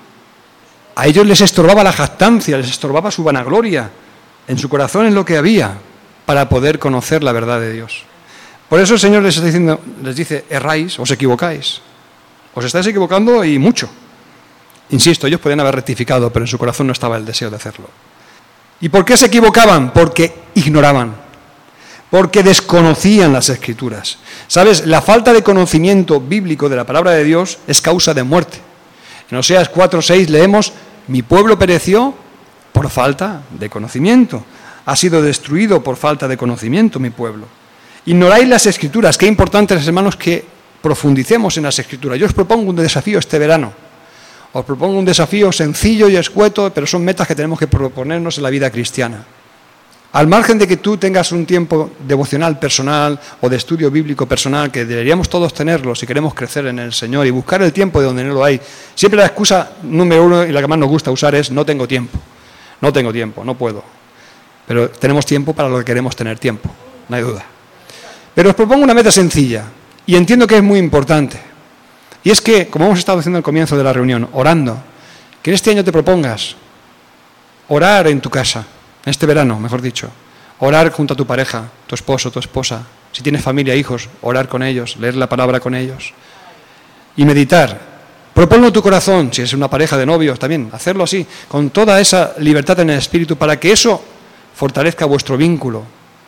A ellos les estorbaba la jactancia, les estorbaba su vanagloria. En su corazón es lo que había para poder conocer la verdad de Dios. Por eso el Señor les está diciendo, les dice, erráis, os equivocáis. Os estáis equivocando y mucho. Insisto, ellos podían haber rectificado, pero en su corazón no estaba el deseo de hacerlo. ¿Y por qué se equivocaban? Porque ignoraban, porque desconocían las Escrituras. ¿Sabes? La falta de conocimiento bíblico de la palabra de Dios es causa de muerte. En Oseas cuatro seis leemos, mi pueblo pereció por falta de conocimiento. Ha sido destruido por falta de conocimiento mi pueblo. Ignoráis las Escrituras. Qué importante, hermanos, que profundicemos en las Escrituras. Yo os propongo un desafío este verano. Os propongo un desafío sencillo y escueto, pero son metas que tenemos que proponernos en la vida cristiana. Al margen de que tú tengas un tiempo devocional personal o de estudio bíblico personal, que deberíamos todos tenerlo si queremos crecer en el Señor y buscar el tiempo de donde no lo hay. Siempre la excusa número uno y la que más nos gusta usar es no tengo tiempo, no tengo tiempo, no puedo. Pero tenemos tiempo para lo que queremos tener tiempo, no hay duda. Pero os propongo una meta sencilla y entiendo que es muy importante. Y es que, como hemos estado haciendo al comienzo de la reunión, orando, que en este año te propongas orar en tu casa, en este verano, mejor dicho, orar junto a tu pareja, tu esposo, tu esposa, si tienes familia, hijos, orar con ellos, leer la palabra con ellos y meditar. Proponlo en tu corazón, si es una pareja de novios también, hacerlo así, con toda esa libertad en el espíritu, para que eso fortalezca vuestro vínculo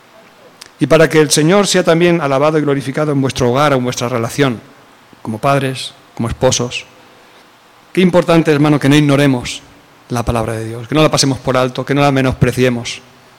y para que el Señor sea también alabado y glorificado en vuestro hogar o en vuestra relación, como padres, como esposos. Qué importante, hermano, que no ignoremos la palabra de Dios, que no la pasemos por alto, que no la menospreciemos.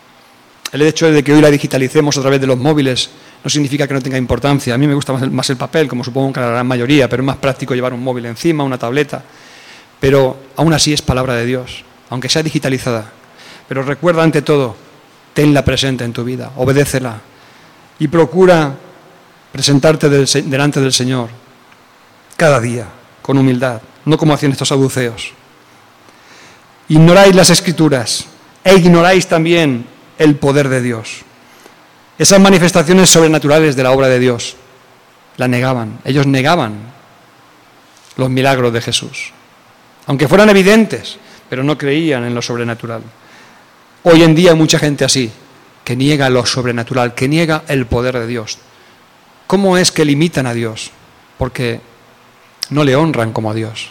El hecho de que hoy la digitalicemos a través de los móviles no significa que no tenga importancia. A mí me gusta más el, más el papel, como supongo que a la gran mayoría, pero es más práctico llevar un móvil encima, una tableta. Pero aún así es palabra de Dios, aunque sea digitalizada. Pero recuerda ante todo, tenla presente en tu vida, obedécela y procura presentarte del, delante del Señor cada día, con humildad, no como hacían estos saduceos. Ignoráis las Escrituras e ignoráis también el poder de Dios. Esas manifestaciones sobrenaturales de la obra de Dios la negaban. Ellos negaban los milagros de Jesús, aunque fueran evidentes, pero no creían en lo sobrenatural. Hoy en día hay mucha gente así, que niega lo sobrenatural, que niega el poder de Dios. ¿Cómo es que limitan a Dios? Porque no le honran como a Dios.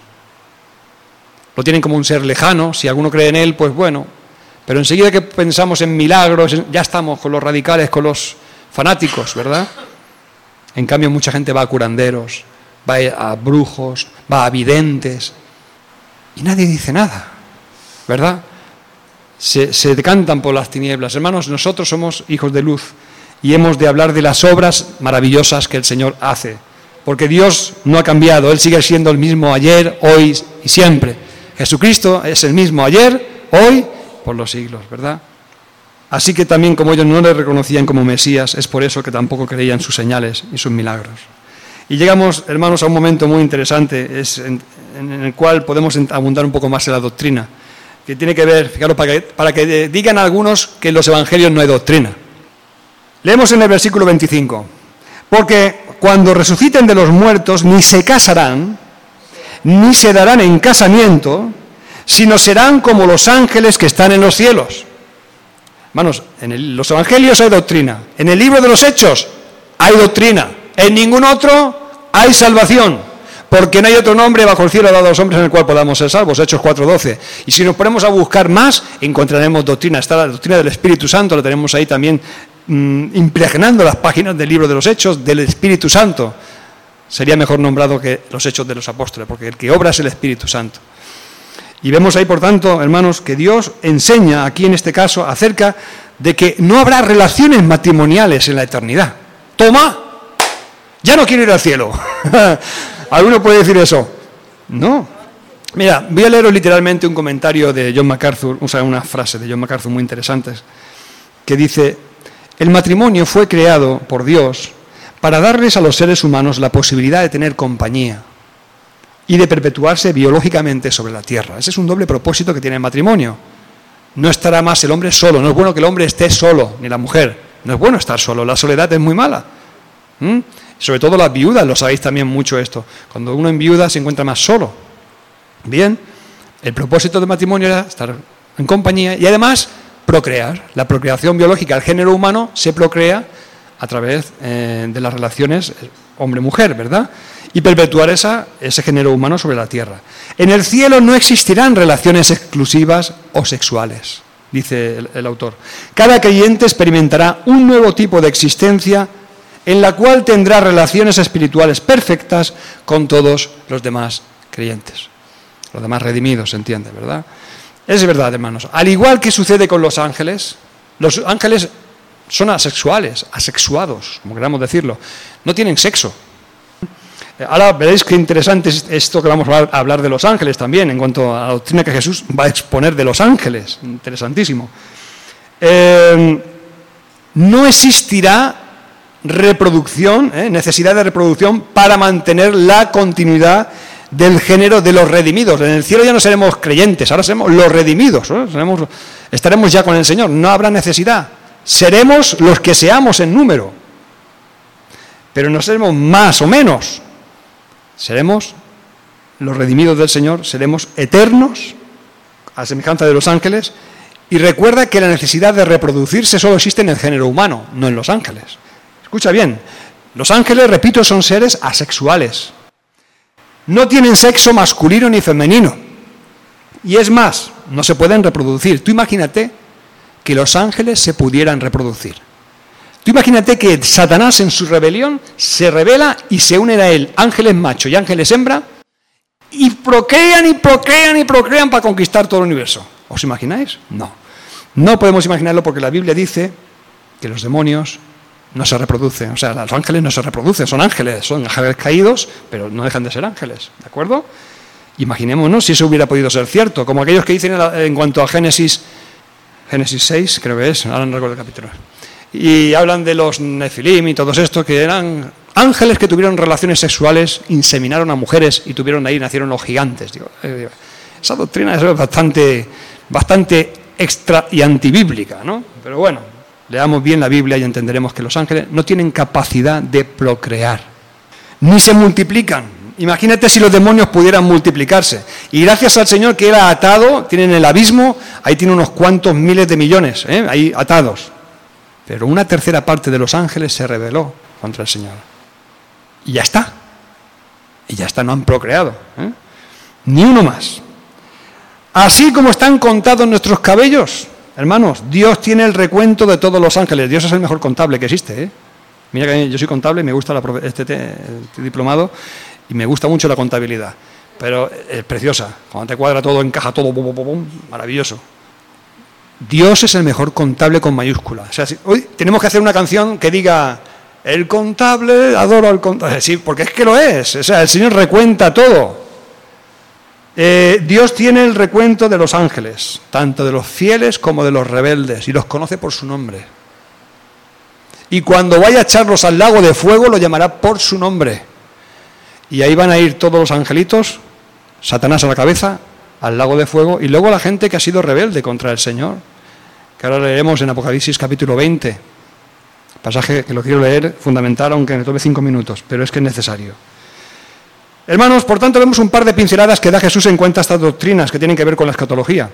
Lo tienen como un ser lejano, si alguno cree en él, pues bueno, pero enseguida que pensamos en milagros, ya estamos con los radicales, con los fanáticos, ¿verdad? En cambio, mucha gente va a curanderos, va a brujos, va a videntes, y nadie dice nada, ¿verdad? Se, se decantan por las tinieblas. Hermanos, nosotros somos hijos de luz y hemos de hablar de las obras maravillosas que el Señor hace porque Dios no ha cambiado, Él sigue siendo el mismo ayer, hoy y siempre. Jesucristo es el mismo ayer, hoy, por los siglos, ¿verdad? Así que también como ellos no le reconocían como Mesías, es por eso que tampoco creían sus señales y sus milagros. Y llegamos, hermanos, a un momento muy interesante, es en, en el cual podemos abundar un poco más en la doctrina, que tiene que ver, fijaros, para que, para que digan algunos que en los evangelios no hay doctrina. Leemos en el versículo veinticinco, porque cuando resuciten de los muertos ni se casarán, ni se darán en casamiento, sino serán como los ángeles que están en los cielos. Hermanos, en el, los evangelios hay doctrina, en el libro de los Hechos hay doctrina, en ningún otro hay salvación, porque no hay otro nombre bajo el cielo dado a los hombres en el cual podamos ser salvos, Hechos cuatro doce. Y si nos ponemos a buscar más, encontraremos doctrina. Está la doctrina del Espíritu Santo, la tenemos ahí también mmm, impregnando las páginas del libro de los Hechos del Espíritu Santo. Sería mejor nombrado que los Hechos de los Apóstoles, porque el que obra es el Espíritu Santo. Y vemos ahí, por tanto, hermanos, que Dios enseña aquí en este caso acerca de que no habrá relaciones matrimoniales en la eternidad. ¡Toma! Ya no quiero ir al cielo. ¿Alguno puede decir eso? No. Mira, voy a leeros literalmente un comentario de John MacArthur, o sea, una frase de John MacArthur muy interesante, que dice: el matrimonio fue creado por Dios para darles a los seres humanos la posibilidad de tener compañía y de perpetuarse biológicamente sobre la tierra. Ese es un doble propósito que tiene el matrimonio. No estará más el hombre solo, no es bueno que el hombre esté solo, ni la mujer. No es bueno estar solo, la soledad es muy mala. ¿Mm? Sobre todo las viudas, lo sabéis también mucho esto. Cuando uno enviuda se encuentra más solo. Bien, el propósito del matrimonio era estar en compañía y además procrear. La procreación biológica, el género humano se procrea a través eh, de las relaciones hombre-mujer, ¿verdad? Y perpetuar esa, ese género humano sobre la tierra. En el cielo no existirán relaciones exclusivas o sexuales, dice el, el autor. Cada creyente experimentará un nuevo tipo de existencia en la cual tendrá relaciones espirituales perfectas con todos los demás creyentes. Los demás redimidos, se entiende, ¿verdad? Es verdad, hermanos. Al igual que sucede con los ángeles, los ángeles son asexuales, asexuados, como queramos decirlo. No tienen sexo. Ahora veréis qué interesante es esto que vamos a hablar de los ángeles también, en cuanto a la doctrina que Jesús va a exponer de los ángeles. Interesantísimo. Eh, no existirá reproducción, ¿eh? necesidad de reproducción para mantener la continuidad del género de los redimidos. En el cielo ya no seremos creyentes, ahora seremos los redimidos, ¿eh? seremos, estaremos ya con el Señor, no habrá necesidad. Seremos los que seamos en número, pero no seremos más o menos. Seremos los redimidos del Señor, seremos eternos, a semejanza de los ángeles, y recuerda que la necesidad de reproducirse solo existe en el género humano, no en los ángeles. Escucha bien, los ángeles, repito, son seres asexuales. No tienen sexo masculino ni femenino. Y es más, no se pueden reproducir. Tú imagínate que los ángeles se pudieran reproducir. Tú imagínate que Satanás en su rebelión se rebela y se unen a él ángeles macho y ángeles hembra y procrean y procrean y procrean para conquistar todo el universo. ¿Os imagináis? No. No podemos imaginarlo porque la Biblia dice que los demonios no se reproducen, o sea, los ángeles no se reproducen, son ángeles, son ángeles caídos, pero no dejan de ser ángeles, ¿de acuerdo? Imaginémonos si eso hubiera podido ser cierto, como aquellos que dicen en, la, en cuanto a Génesis, Génesis seis, creo que es, ahora no recuerdo el capítulo, y hablan de los Nefilim y todos estos, que eran ángeles que tuvieron relaciones sexuales, inseminaron a mujeres y tuvieron ahí, nacieron los gigantes. Digo, eh, esa doctrina es bastante, bastante extra y antibíblica, ¿no? Pero bueno, leamos bien la Biblia y entenderemos que los ángeles no tienen capacidad de procrear, ni se multiplican. Imagínate si los demonios pudieran multiplicarse. Y gracias al Señor que Él ha atado, tienen el abismo, ahí tiene unos cuantos miles de millones, ¿eh? ahí atados. Pero una tercera parte de los ángeles se rebeló contra el Señor. Y ya está. Y ya está, no han procreado. ¿eh? Ni uno más. Así como están contados nuestros cabellos, hermanos, Dios tiene el recuento de todos los ángeles. Dios es el mejor contable que existe. ¿eh? Mira que yo soy contable, me gusta la, este, este diplomado y me gusta mucho la contabilidad. Pero es preciosa. Cuando te cuadra todo, encaja todo, bum, bum, bum, maravilloso. Dios es el mejor contable con mayúscula. O sea, si, hoy tenemos que hacer una canción que diga el contable, adoro al contable. Sí, porque es que lo es. O sea, el Señor recuenta todo. Eh, Dios tiene el recuento de los ángeles, tanto de los fieles como de los rebeldes, y los conoce por su nombre. Y cuando vaya a echarlos al lago de fuego, lo llamará por su nombre. Y ahí van a ir todos los angelitos, Satanás a la cabeza, al lago de fuego, y luego la gente que ha sido rebelde contra el Señor, que ahora leeremos en Apocalipsis capítulo veinte, pasaje que lo quiero leer, fundamental, aunque me tome cinco minutos, pero es que es necesario. Hermanos, por tanto, vemos un par de pinceladas que da Jesús en cuenta estas doctrinas que tienen que ver con la escatología,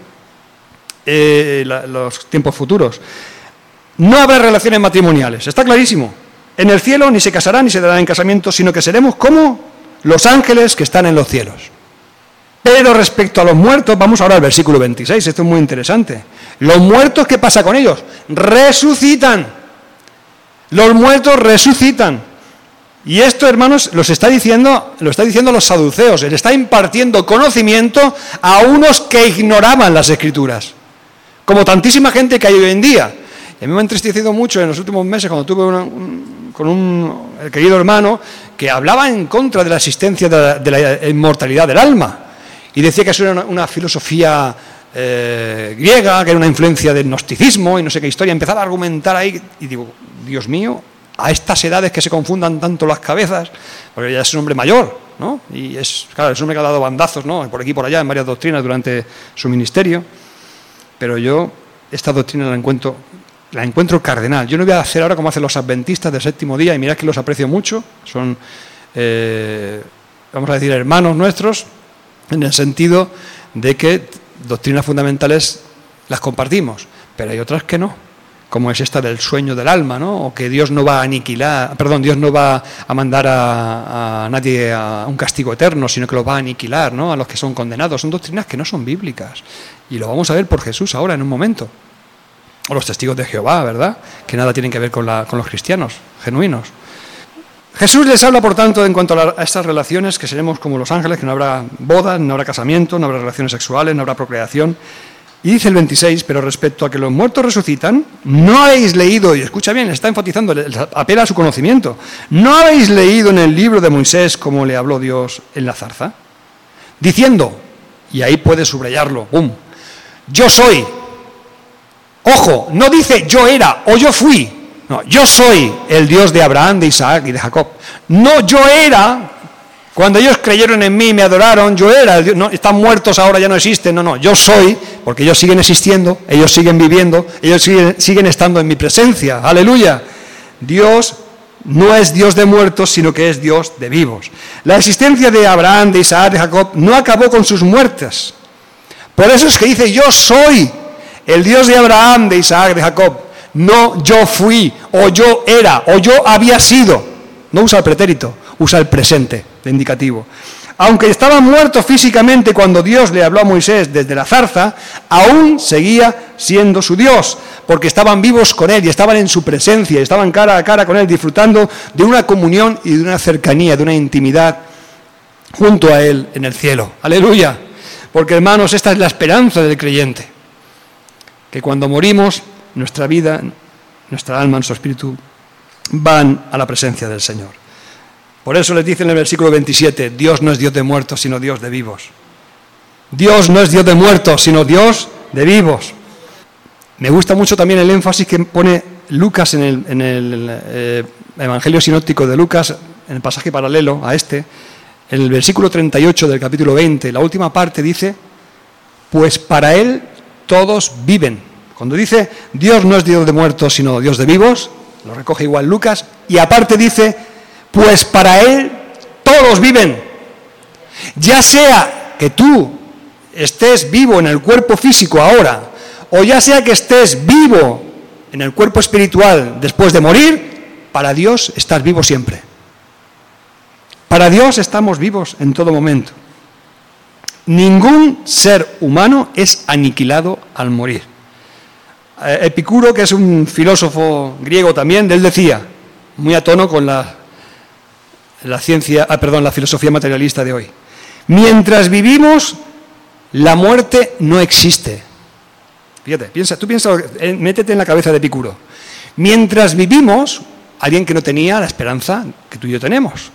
eh, la, los tiempos futuros. No habrá relaciones matrimoniales, está clarísimo. En el cielo ni se casarán ni se darán en casamiento, sino que seremos como los ángeles que están en los cielos. Pero respecto a los muertos, vamos ahora al versículo veintiséis, esto es muy interesante. Los muertos, ¿qué pasa con ellos? Resucitan. Los muertos resucitan. Y esto, hermanos, los está diciendo, lo está diciendo los saduceos, le está impartiendo conocimiento a unos que ignoraban las Escrituras, como tantísima gente que hay hoy en día. Y a mí me ha entristecido mucho en los últimos meses cuando tuve una, un, con un el querido hermano que hablaba en contra de la existencia de la, de la inmortalidad del alma, y decía que eso era una, una filosofía eh, griega, que era una influencia del gnosticismo y no sé qué historia. Empezaba a argumentar ahí y digo, Dios mío, a estas edades que se confundan tanto las cabezas, porque ya es un hombre mayor, ¿no? Y es, claro, es un hombre que ha dado bandazos, ¿no?, por aquí y por allá en varias doctrinas durante su ministerio, pero yo esta doctrina la encuentro, la encuentro cardenal. Yo no voy a hacer ahora como hacen los adventistas del séptimo día, y mirad que los aprecio mucho, son, eh, vamos a decir, hermanos nuestros, en el sentido de que doctrinas fundamentales las compartimos, pero hay otras que no, como es esta del sueño del alma, ¿no? O que Dios no va a aniquilar, perdón, Dios no va a mandar a, a nadie a un castigo eterno, sino que los va a aniquilar, ¿no?, a los que son condenados. Son doctrinas que no son bíblicas, y lo vamos a ver por Jesús ahora en un momento. O los testigos de Jehová, ¿verdad?, que nada tienen que ver con, la, con los cristianos genuinos. Jesús les habla, por tanto, en cuanto a, la, a estas relaciones, que seremos como los ángeles, que no habrá bodas, no habrá casamiento, no habrá relaciones sexuales, no habrá procreación. Y dice el veintiséis, pero respecto a que los muertos resucitan, no habéis leído, y escucha bien, está enfatizando, apela a su conocimiento, no habéis leído en el libro de Moisés cómo le habló Dios en la zarza, diciendo, y ahí puede subrayarlo, ¡bum!, yo soy. Ojo, no dice yo era o yo fui, no, yo soy el Dios de Abraham, de Isaac y de Jacob. No, yo era. Cuando ellos creyeron en mí y me adoraron, yo era el Dios. No, están muertos ahora, ya no existen. No, no, yo soy, porque ellos siguen existiendo, ellos siguen viviendo, ellos siguen, siguen estando en mi presencia. ¡Aleluya! Dios no es Dios de muertos, sino que es Dios de vivos. La existencia de Abraham, de Isaac, de Jacob, no acabó con sus muertes. Por eso es que dice, yo soy el Dios de Abraham, de Isaac, de Jacob. No yo fui, o yo era, o yo había sido. No usa el pretérito, usa el presente de indicativo. Aunque estaban muertos físicamente cuando Dios le habló a Moisés desde la zarza, aún seguía siendo su Dios, porque estaban vivos con Él y estaban en su presencia, y estaban cara a cara con Él, disfrutando de una comunión y de una cercanía, de una intimidad junto a Él en el cielo. ¡Aleluya! Porque, hermanos, esta es la esperanza del creyente, que cuando morimos, nuestra vida, nuestra alma, nuestro espíritu van a la presencia del Señor. Por eso les dice en el versículo veintisiete, Dios no es Dios de muertos, sino Dios de vivos. Dios no es Dios de muertos, sino Dios de vivos. Me gusta mucho también el énfasis que pone Lucas en el, en el eh, Evangelio sinóptico de Lucas, en el pasaje paralelo a este, en el versículo treinta y ocho del capítulo veinte, la última parte dice, pues para Él todos viven. Cuando dice, Dios no es Dios de muertos, sino Dios de vivos, lo recoge igual Lucas, y aparte dice, pues para Él todos viven. Ya sea que tú estés vivo en el cuerpo físico ahora, o ya sea que estés vivo en el cuerpo espiritual después de morir, para Dios estás vivo siempre. Para Dios estamos vivos en todo momento. Ningún ser humano es aniquilado al morir. Epicuro, que es un filósofo griego también, él decía, muy a tono con la la ciencia, ah, perdón, la filosofía materialista de hoy. Mientras vivimos, la muerte no existe. Fíjate, piensa, tú piensa, métete en la cabeza de Epicuro. Mientras vivimos, alguien que no tenía la esperanza que tú y yo tenemos.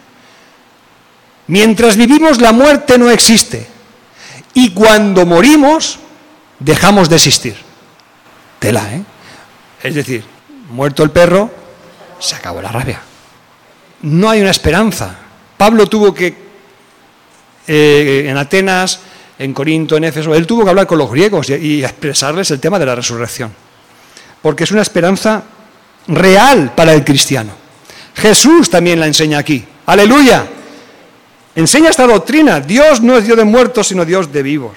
Mientras vivimos, la muerte no existe. Y cuando morimos, dejamos de existir. Tela, ¿eh? Es decir, muerto el perro, se acabó la rabia. No hay una esperanza. Pablo tuvo que, eh, en Atenas, en Corinto, en Éfeso, él tuvo que hablar con los griegos y, y expresarles el tema de la resurrección. Porque es una esperanza real para el cristiano. Jesús también la enseña aquí. ¡Aleluya! Enseña esta doctrina. Dios no es Dios de muertos, sino Dios de vivos.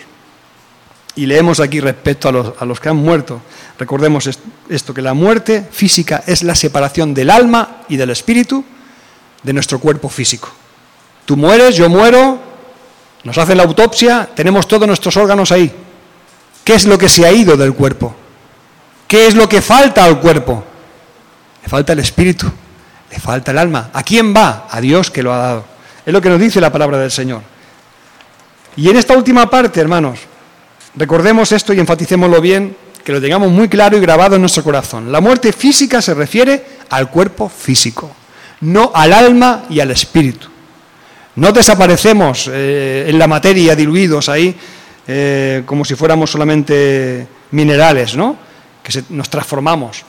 Y leemos aquí respecto a los, a los que han muerto. Recordemos esto, que la muerte física es la separación del alma y del espíritu de nuestro cuerpo físico. Tú mueres, yo muero, nos hacen la autopsia, tenemos todos nuestros órganos ahí. ¿Qué es lo que se ha ido del cuerpo? ¿Qué es lo que falta al cuerpo? Le falta el espíritu, le falta el alma. ¿A quién va? A Dios que lo ha dado. Es lo que nos dice la palabra del Señor. Y en esta última parte, hermanos, recordemos esto y enfaticémoslo bien, que lo tengamos muy claro y grabado en nuestro corazón. La muerte física se refiere al cuerpo físico, no al alma y al espíritu. No desaparecemos eh, en la materia diluidos ahí eh, como si fuéramos solamente minerales, ¿no? Que se, nos transformamos.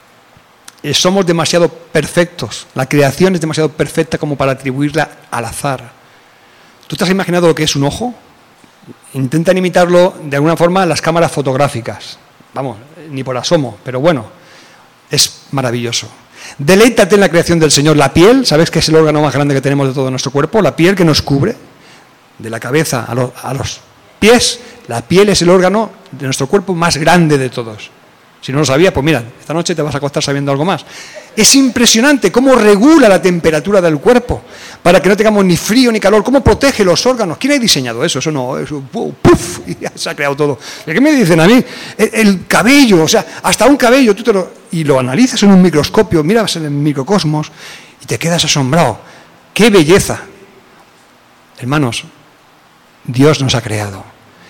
Eh, somos demasiado perfectos. La creación es demasiado perfecta como para atribuirla al azar. ¿Tú te has imaginado lo que es un ojo? Intentan imitarlo de alguna forma las cámaras fotográficas. Vamos, ni por asomo, pero bueno, es maravilloso. Deleítate en la creación del Señor. La piel, ¿sabes que es el órgano más grande que tenemos de todo nuestro cuerpo? La piel que nos cubre, de la cabeza a los, a los pies. La piel es el órgano de nuestro cuerpo más grande de todos. Si no lo sabías, pues mira, esta noche te vas a acostar sabiendo algo más. Es impresionante cómo regula la temperatura del cuerpo para que no tengamos ni frío ni calor. Cómo protege los órganos. ¿Quién ha diseñado eso? Eso no, eso, ¡puf! Y ya se ha creado todo. ¿Y qué me dicen a mí? El, el cabello, o sea, hasta un cabello, tú te lo, y lo analizas en un microscopio, miras en el microcosmos y te quedas asombrado. ¡Qué belleza! Hermanos, Dios nos ha creado.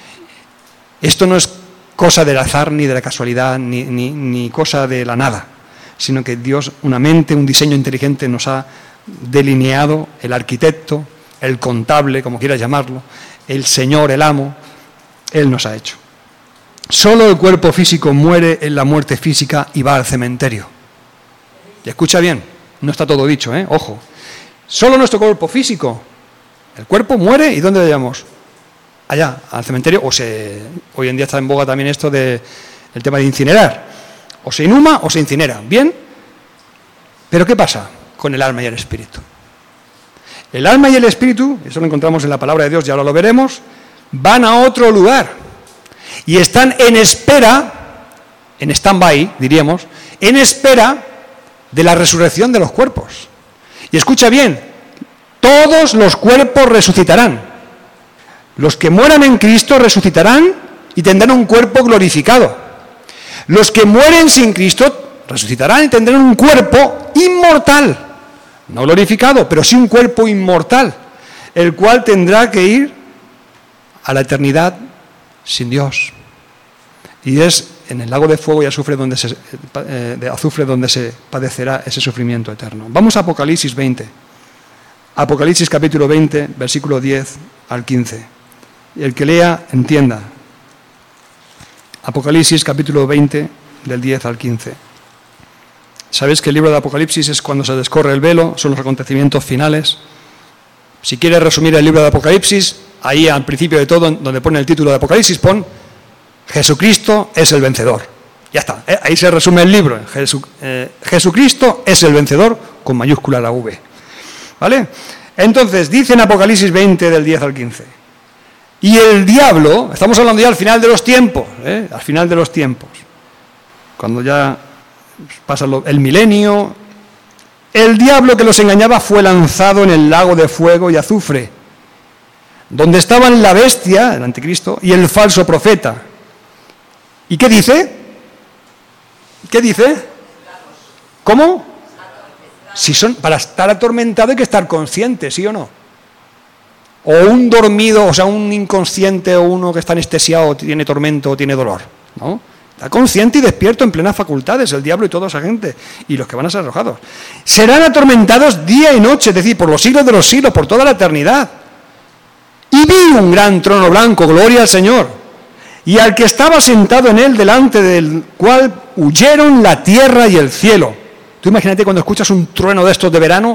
Esto no es cosa del azar, ni de la casualidad, ni, ni, ni cosa de la nada, sino que Dios, una mente, un diseño inteligente nos ha delineado, el arquitecto, el contable, como quieras llamarlo, el Señor, el amo, Él nos ha hecho. Solo el cuerpo físico muere en la muerte física y va al cementerio. Y escucha bien, no está todo dicho, ¿eh? Ojo. Solo nuestro cuerpo físico, el cuerpo muere, ¿y dónde lo llevamos? Allá, al cementerio, o se, hoy en día está en boga también esto de el tema de incinerar, o se inhuma o se incinera, ¿bien? Pero ¿qué pasa con el alma y el espíritu? El alma y el espíritu, eso lo encontramos en la palabra de Dios, ya ahora lo veremos, van a otro lugar y están en espera, en stand-by, diríamos, en espera de la resurrección de los cuerpos. Y escucha bien, todos los cuerpos resucitarán. Los que mueran en Cristo resucitarán y tendrán un cuerpo glorificado. Los que mueren sin Cristo resucitarán y tendrán un cuerpo inmortal. No glorificado, pero sí un cuerpo inmortal, el cual tendrá que ir a la eternidad sin Dios. Y es en el lago de fuego y azufre donde se, eh, de azufre donde se padecerá ese sufrimiento eterno. Vamos a Apocalipsis veinte. Apocalipsis capítulo veinte, versículo diez al quince. Y el que lea, entienda. Apocalipsis capítulo veinte, del diez al quince. Sabéis que el libro de Apocalipsis es cuando se descorre el velo, son los acontecimientos finales. Si quieres resumir el libro de Apocalipsis, ahí al principio de todo, donde pone el título de Apocalipsis, pon Jesucristo es el vencedor. Ya está, ¿eh? Ahí se resume el libro. Jesu, eh, Jesucristo es el vencedor, con mayúscula la V. ¿Vale? Entonces, dice en Apocalipsis veinte, del diez al quince. Y el diablo, estamos hablando ya al final de los tiempos, ¿eh? al final de los tiempos, cuando ya pasa el milenio, el diablo que los engañaba fue lanzado en el lago de fuego y azufre, donde estaban la bestia, el anticristo, y el falso profeta. ¿Y qué dice? ¿Qué dice? ¿Cómo? Si son, para estar atormentado hay que estar consciente, ¿sí o no? O un dormido, o sea, un inconsciente o uno que está anestesiado, tiene tormento o tiene dolor, ¿no? Está consciente y despierto en plenas facultades, el diablo y toda esa gente, y los que van a ser arrojados. Serán atormentados día y noche, es decir, por los siglos de los siglos, por toda la eternidad. Y vi un gran trono blanco, gloria al Señor, y al que estaba sentado en él, delante del cual huyeron la tierra y el cielo. Tú imagínate cuando escuchas un trueno de estos de verano,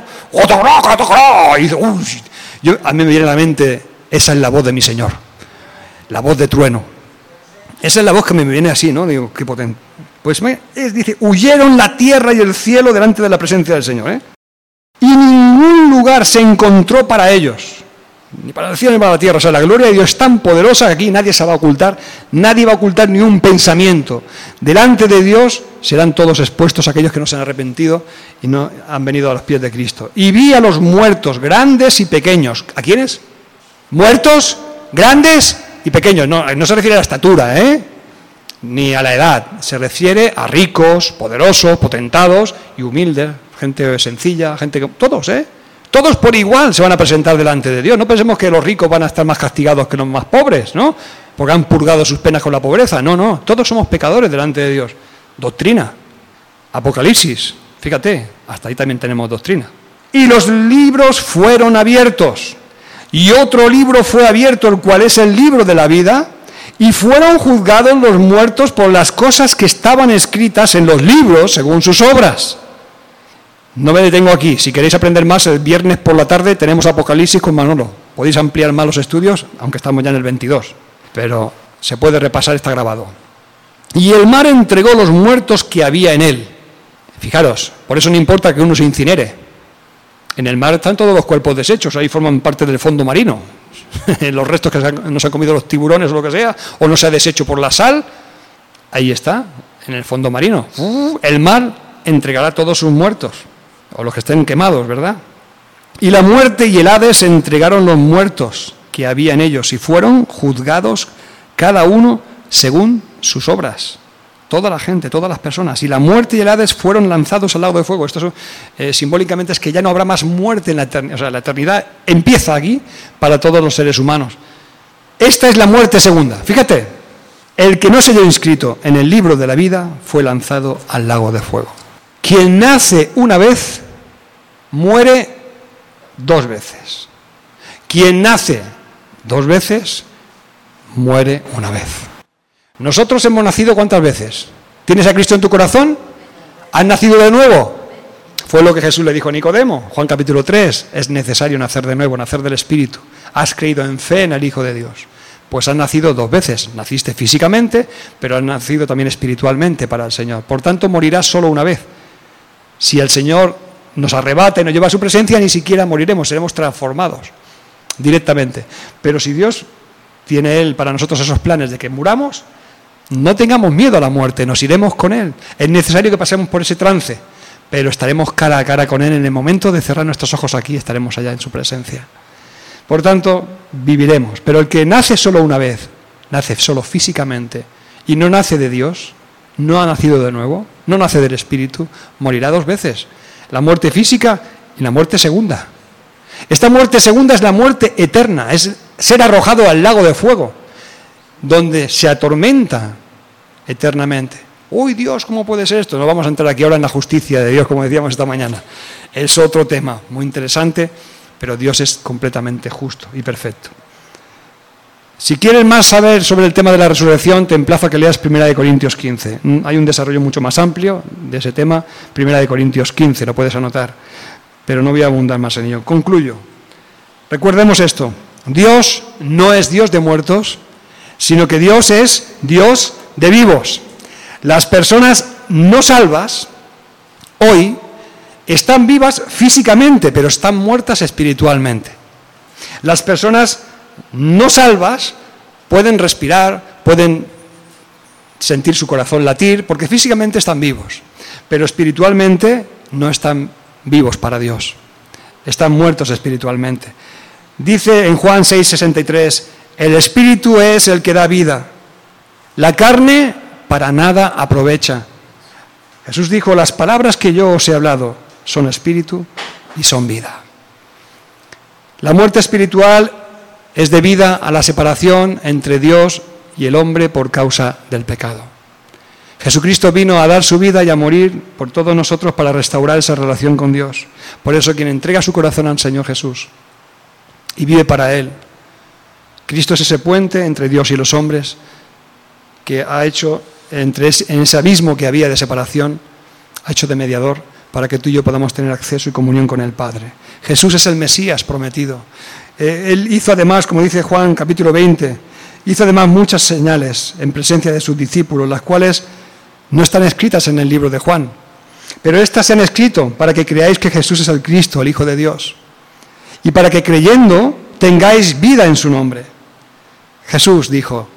y dices, uy, yo, a mí me viene a la mente, esa es la voz de mi Señor, la voz de trueno. Esa es la voz que me viene así, ¿no? Digo, qué potente. Pues me, es, dice, huyeron la tierra y el cielo delante de la presencia del Señor, ¿eh? Y ningún lugar se encontró para ellos, ni para el cielo ni para la tierra. O sea, la gloria de Dios es tan poderosa que aquí nadie se va a ocultar, nadie va a ocultar ni un pensamiento. Delante de Dios serán todos expuestos aquellos que no se han arrepentido y no han venido a los pies de Cristo. Y vi a los muertos, grandes y pequeños. ¿A quiénes? Muertos, grandes y pequeños. No, no se refiere a la estatura, ¿eh? Ni a la edad. Se refiere a ricos, poderosos, potentados y humildes. Gente sencilla, gente que... Todos, ¿eh? Todos por igual se van a presentar delante de Dios. No pensemos que los ricos van a estar más castigados que los más pobres, ¿no? Porque han purgado sus penas con la pobreza. No, no. Todos somos pecadores delante de Dios. Doctrina. Apocalipsis. Fíjate, hasta ahí también tenemos doctrina. Y los libros fueron abiertos. Y otro libro fue abierto, el cual es el libro de la vida, y fueron juzgados los muertos por las cosas que estaban escritas en los libros según sus obras. No me detengo aquí. Si queréis aprender más, el viernes por la tarde tenemos Apocalipsis con Manolo. Podéis ampliar más los estudios, aunque estamos ya en el veintidós, pero se puede repasar, está grabado. Y el mar entregó los muertos que había en él. Fijaros, por eso no importa que uno se incinere. En el mar están todos los cuerpos deshechos, ahí forman parte del fondo marino. Los restos que nos han comido los tiburones o lo que sea, o no se ha deshecho por la sal, ahí está, en el fondo marino. El mar entregará a todos sus muertos, o los que estén quemados, ¿verdad? Y la muerte y el Hades entregaron los muertos que había en ellos, y fueron juzgados cada uno según sus obras. Toda la gente, todas las personas. Y la muerte y el Hades fueron lanzados al lago de fuego. Esto eh, simbólicamente es que ya no habrá más muerte en la eternidad. O sea, la eternidad empieza aquí para todos los seres humanos. Esta es la muerte segunda. Fíjate, el que no se halló inscrito en el libro de la vida fue lanzado al lago de fuego. Quien nace una vez, muere dos veces. Quien nace dos veces, muere una vez. Nosotros hemos nacido ¿cuántas veces? ¿Tienes a Cristo en tu corazón? ¿Has nacido de nuevo? Fue lo que Jesús le dijo a Nicodemo, Juan capítulo tres, es necesario nacer de nuevo, nacer del Espíritu. Has creído en fe en el Hijo de Dios. Pues has nacido dos veces, naciste físicamente, pero has nacido también espiritualmente para el Señor. Por tanto, morirás solo una vez. Si el Señor nos arrebata y nos lleva a su presencia, ni siquiera moriremos, seremos transformados directamente. Pero si Dios tiene Él para nosotros esos planes de que muramos, no tengamos miedo a la muerte, nos iremos con Él. Es necesario que pasemos por ese trance, pero estaremos cara a cara con Él en el momento de cerrar nuestros ojos aquí, estaremos allá en su presencia. Por tanto, viviremos. Pero el que nace solo una vez, nace solo físicamente, y no nace de Dios, no ha nacido de nuevo, no nace del Espíritu, morirá dos veces. La muerte física y la muerte segunda. Esta muerte segunda es la muerte eterna, es ser arrojado al lago de fuego, donde se atormenta eternamente. Uy, Dios, ¿cómo puede ser esto? No vamos a entrar aquí ahora en la justicia de Dios, como decíamos esta mañana. Es otro tema muy interesante, pero Dios es completamente justo y perfecto. Si quieres más saber sobre el tema de la resurrección, te emplazo a que leas primera de Corintios quince. Hay un desarrollo mucho más amplio de ese tema, primera de Corintios quince, lo puedes anotar, pero no voy a abundar más en ello. Concluyo. Recuerdemos esto, Dios no es Dios de muertos, sino que Dios es Dios de vivos. Las personas no salvas hoy están vivas físicamente, pero están muertas espiritualmente. Las personas no salvas pueden respirar, pueden sentir su corazón latir, porque físicamente están vivos, pero espiritualmente no están vivos para Dios. Están muertos espiritualmente. Dice en Juan seis sesenta y tres, el Espíritu es el que da vida, la carne para nada aprovecha. Jesús dijo, las palabras que yo os he hablado son espíritu y son vida. La muerte espiritual es debida a la separación entre Dios y el hombre por causa del pecado. Jesucristo vino a dar su vida y a morir por todos nosotros para restaurar esa relación con Dios. Por eso quien entrega su corazón al Señor Jesús y vive para Él, Cristo es ese puente entre Dios y los hombres que ha hecho, entre ese, en ese abismo que había de separación, ha hecho de mediador para que tú y yo podamos tener acceso y comunión con el Padre. Jesús es el Mesías prometido. Eh, él hizo además, como dice Juan capítulo veinte, hizo además muchas señales en presencia de sus discípulos, las cuales no están escritas en el libro de Juan, pero estas se han escrito para que creáis que Jesús es el Cristo, el Hijo de Dios, y para que creyendo tengáis vida en su nombre. Jesús dijo,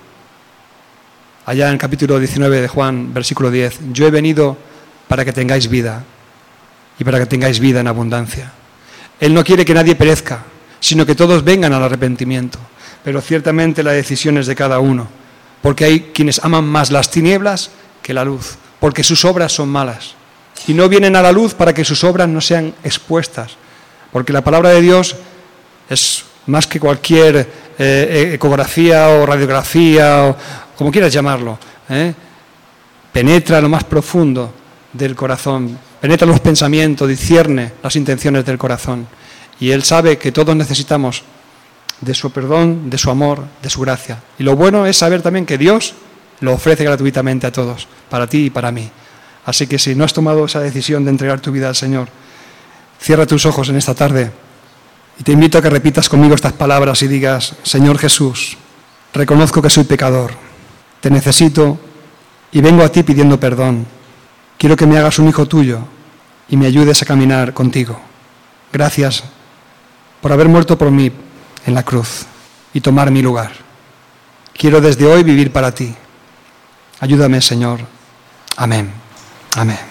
allá en el capítulo diecinueve de Juan, versículo diez, yo he venido para que tengáis vida, y para que tengáis vida en abundancia. Él no quiere que nadie perezca, sino que todos vengan al arrepentimiento, pero ciertamente la decisión es de cada uno, porque hay quienes aman más las tinieblas que la luz, porque sus obras son malas, y no vienen a la luz para que sus obras no sean expuestas, porque la palabra de Dios es más que cualquier eh, ecografía o radiografía, o como quieras llamarlo, ¿eh? Penetra lo más profundo del corazón, penetra los pensamientos, discierne las intenciones del corazón, y Él sabe que todos necesitamos de su perdón, de su amor, de su gracia, y lo bueno es saber también que Dios lo ofrece gratuitamente a todos, para ti y para mí. Así que si no has tomado esa decisión de entregar tu vida al Señor, cierra tus ojos en esta tarde y te invito a que repitas conmigo estas palabras y digas, Señor Jesús, reconozco que soy pecador, te necesito y vengo a ti pidiendo perdón. Quiero que me hagas un hijo tuyo y me ayudes a caminar contigo. Gracias por haber muerto por mí en la cruz y tomar mi lugar. Quiero desde hoy vivir para ti. Ayúdame, Señor. Amén. Amén.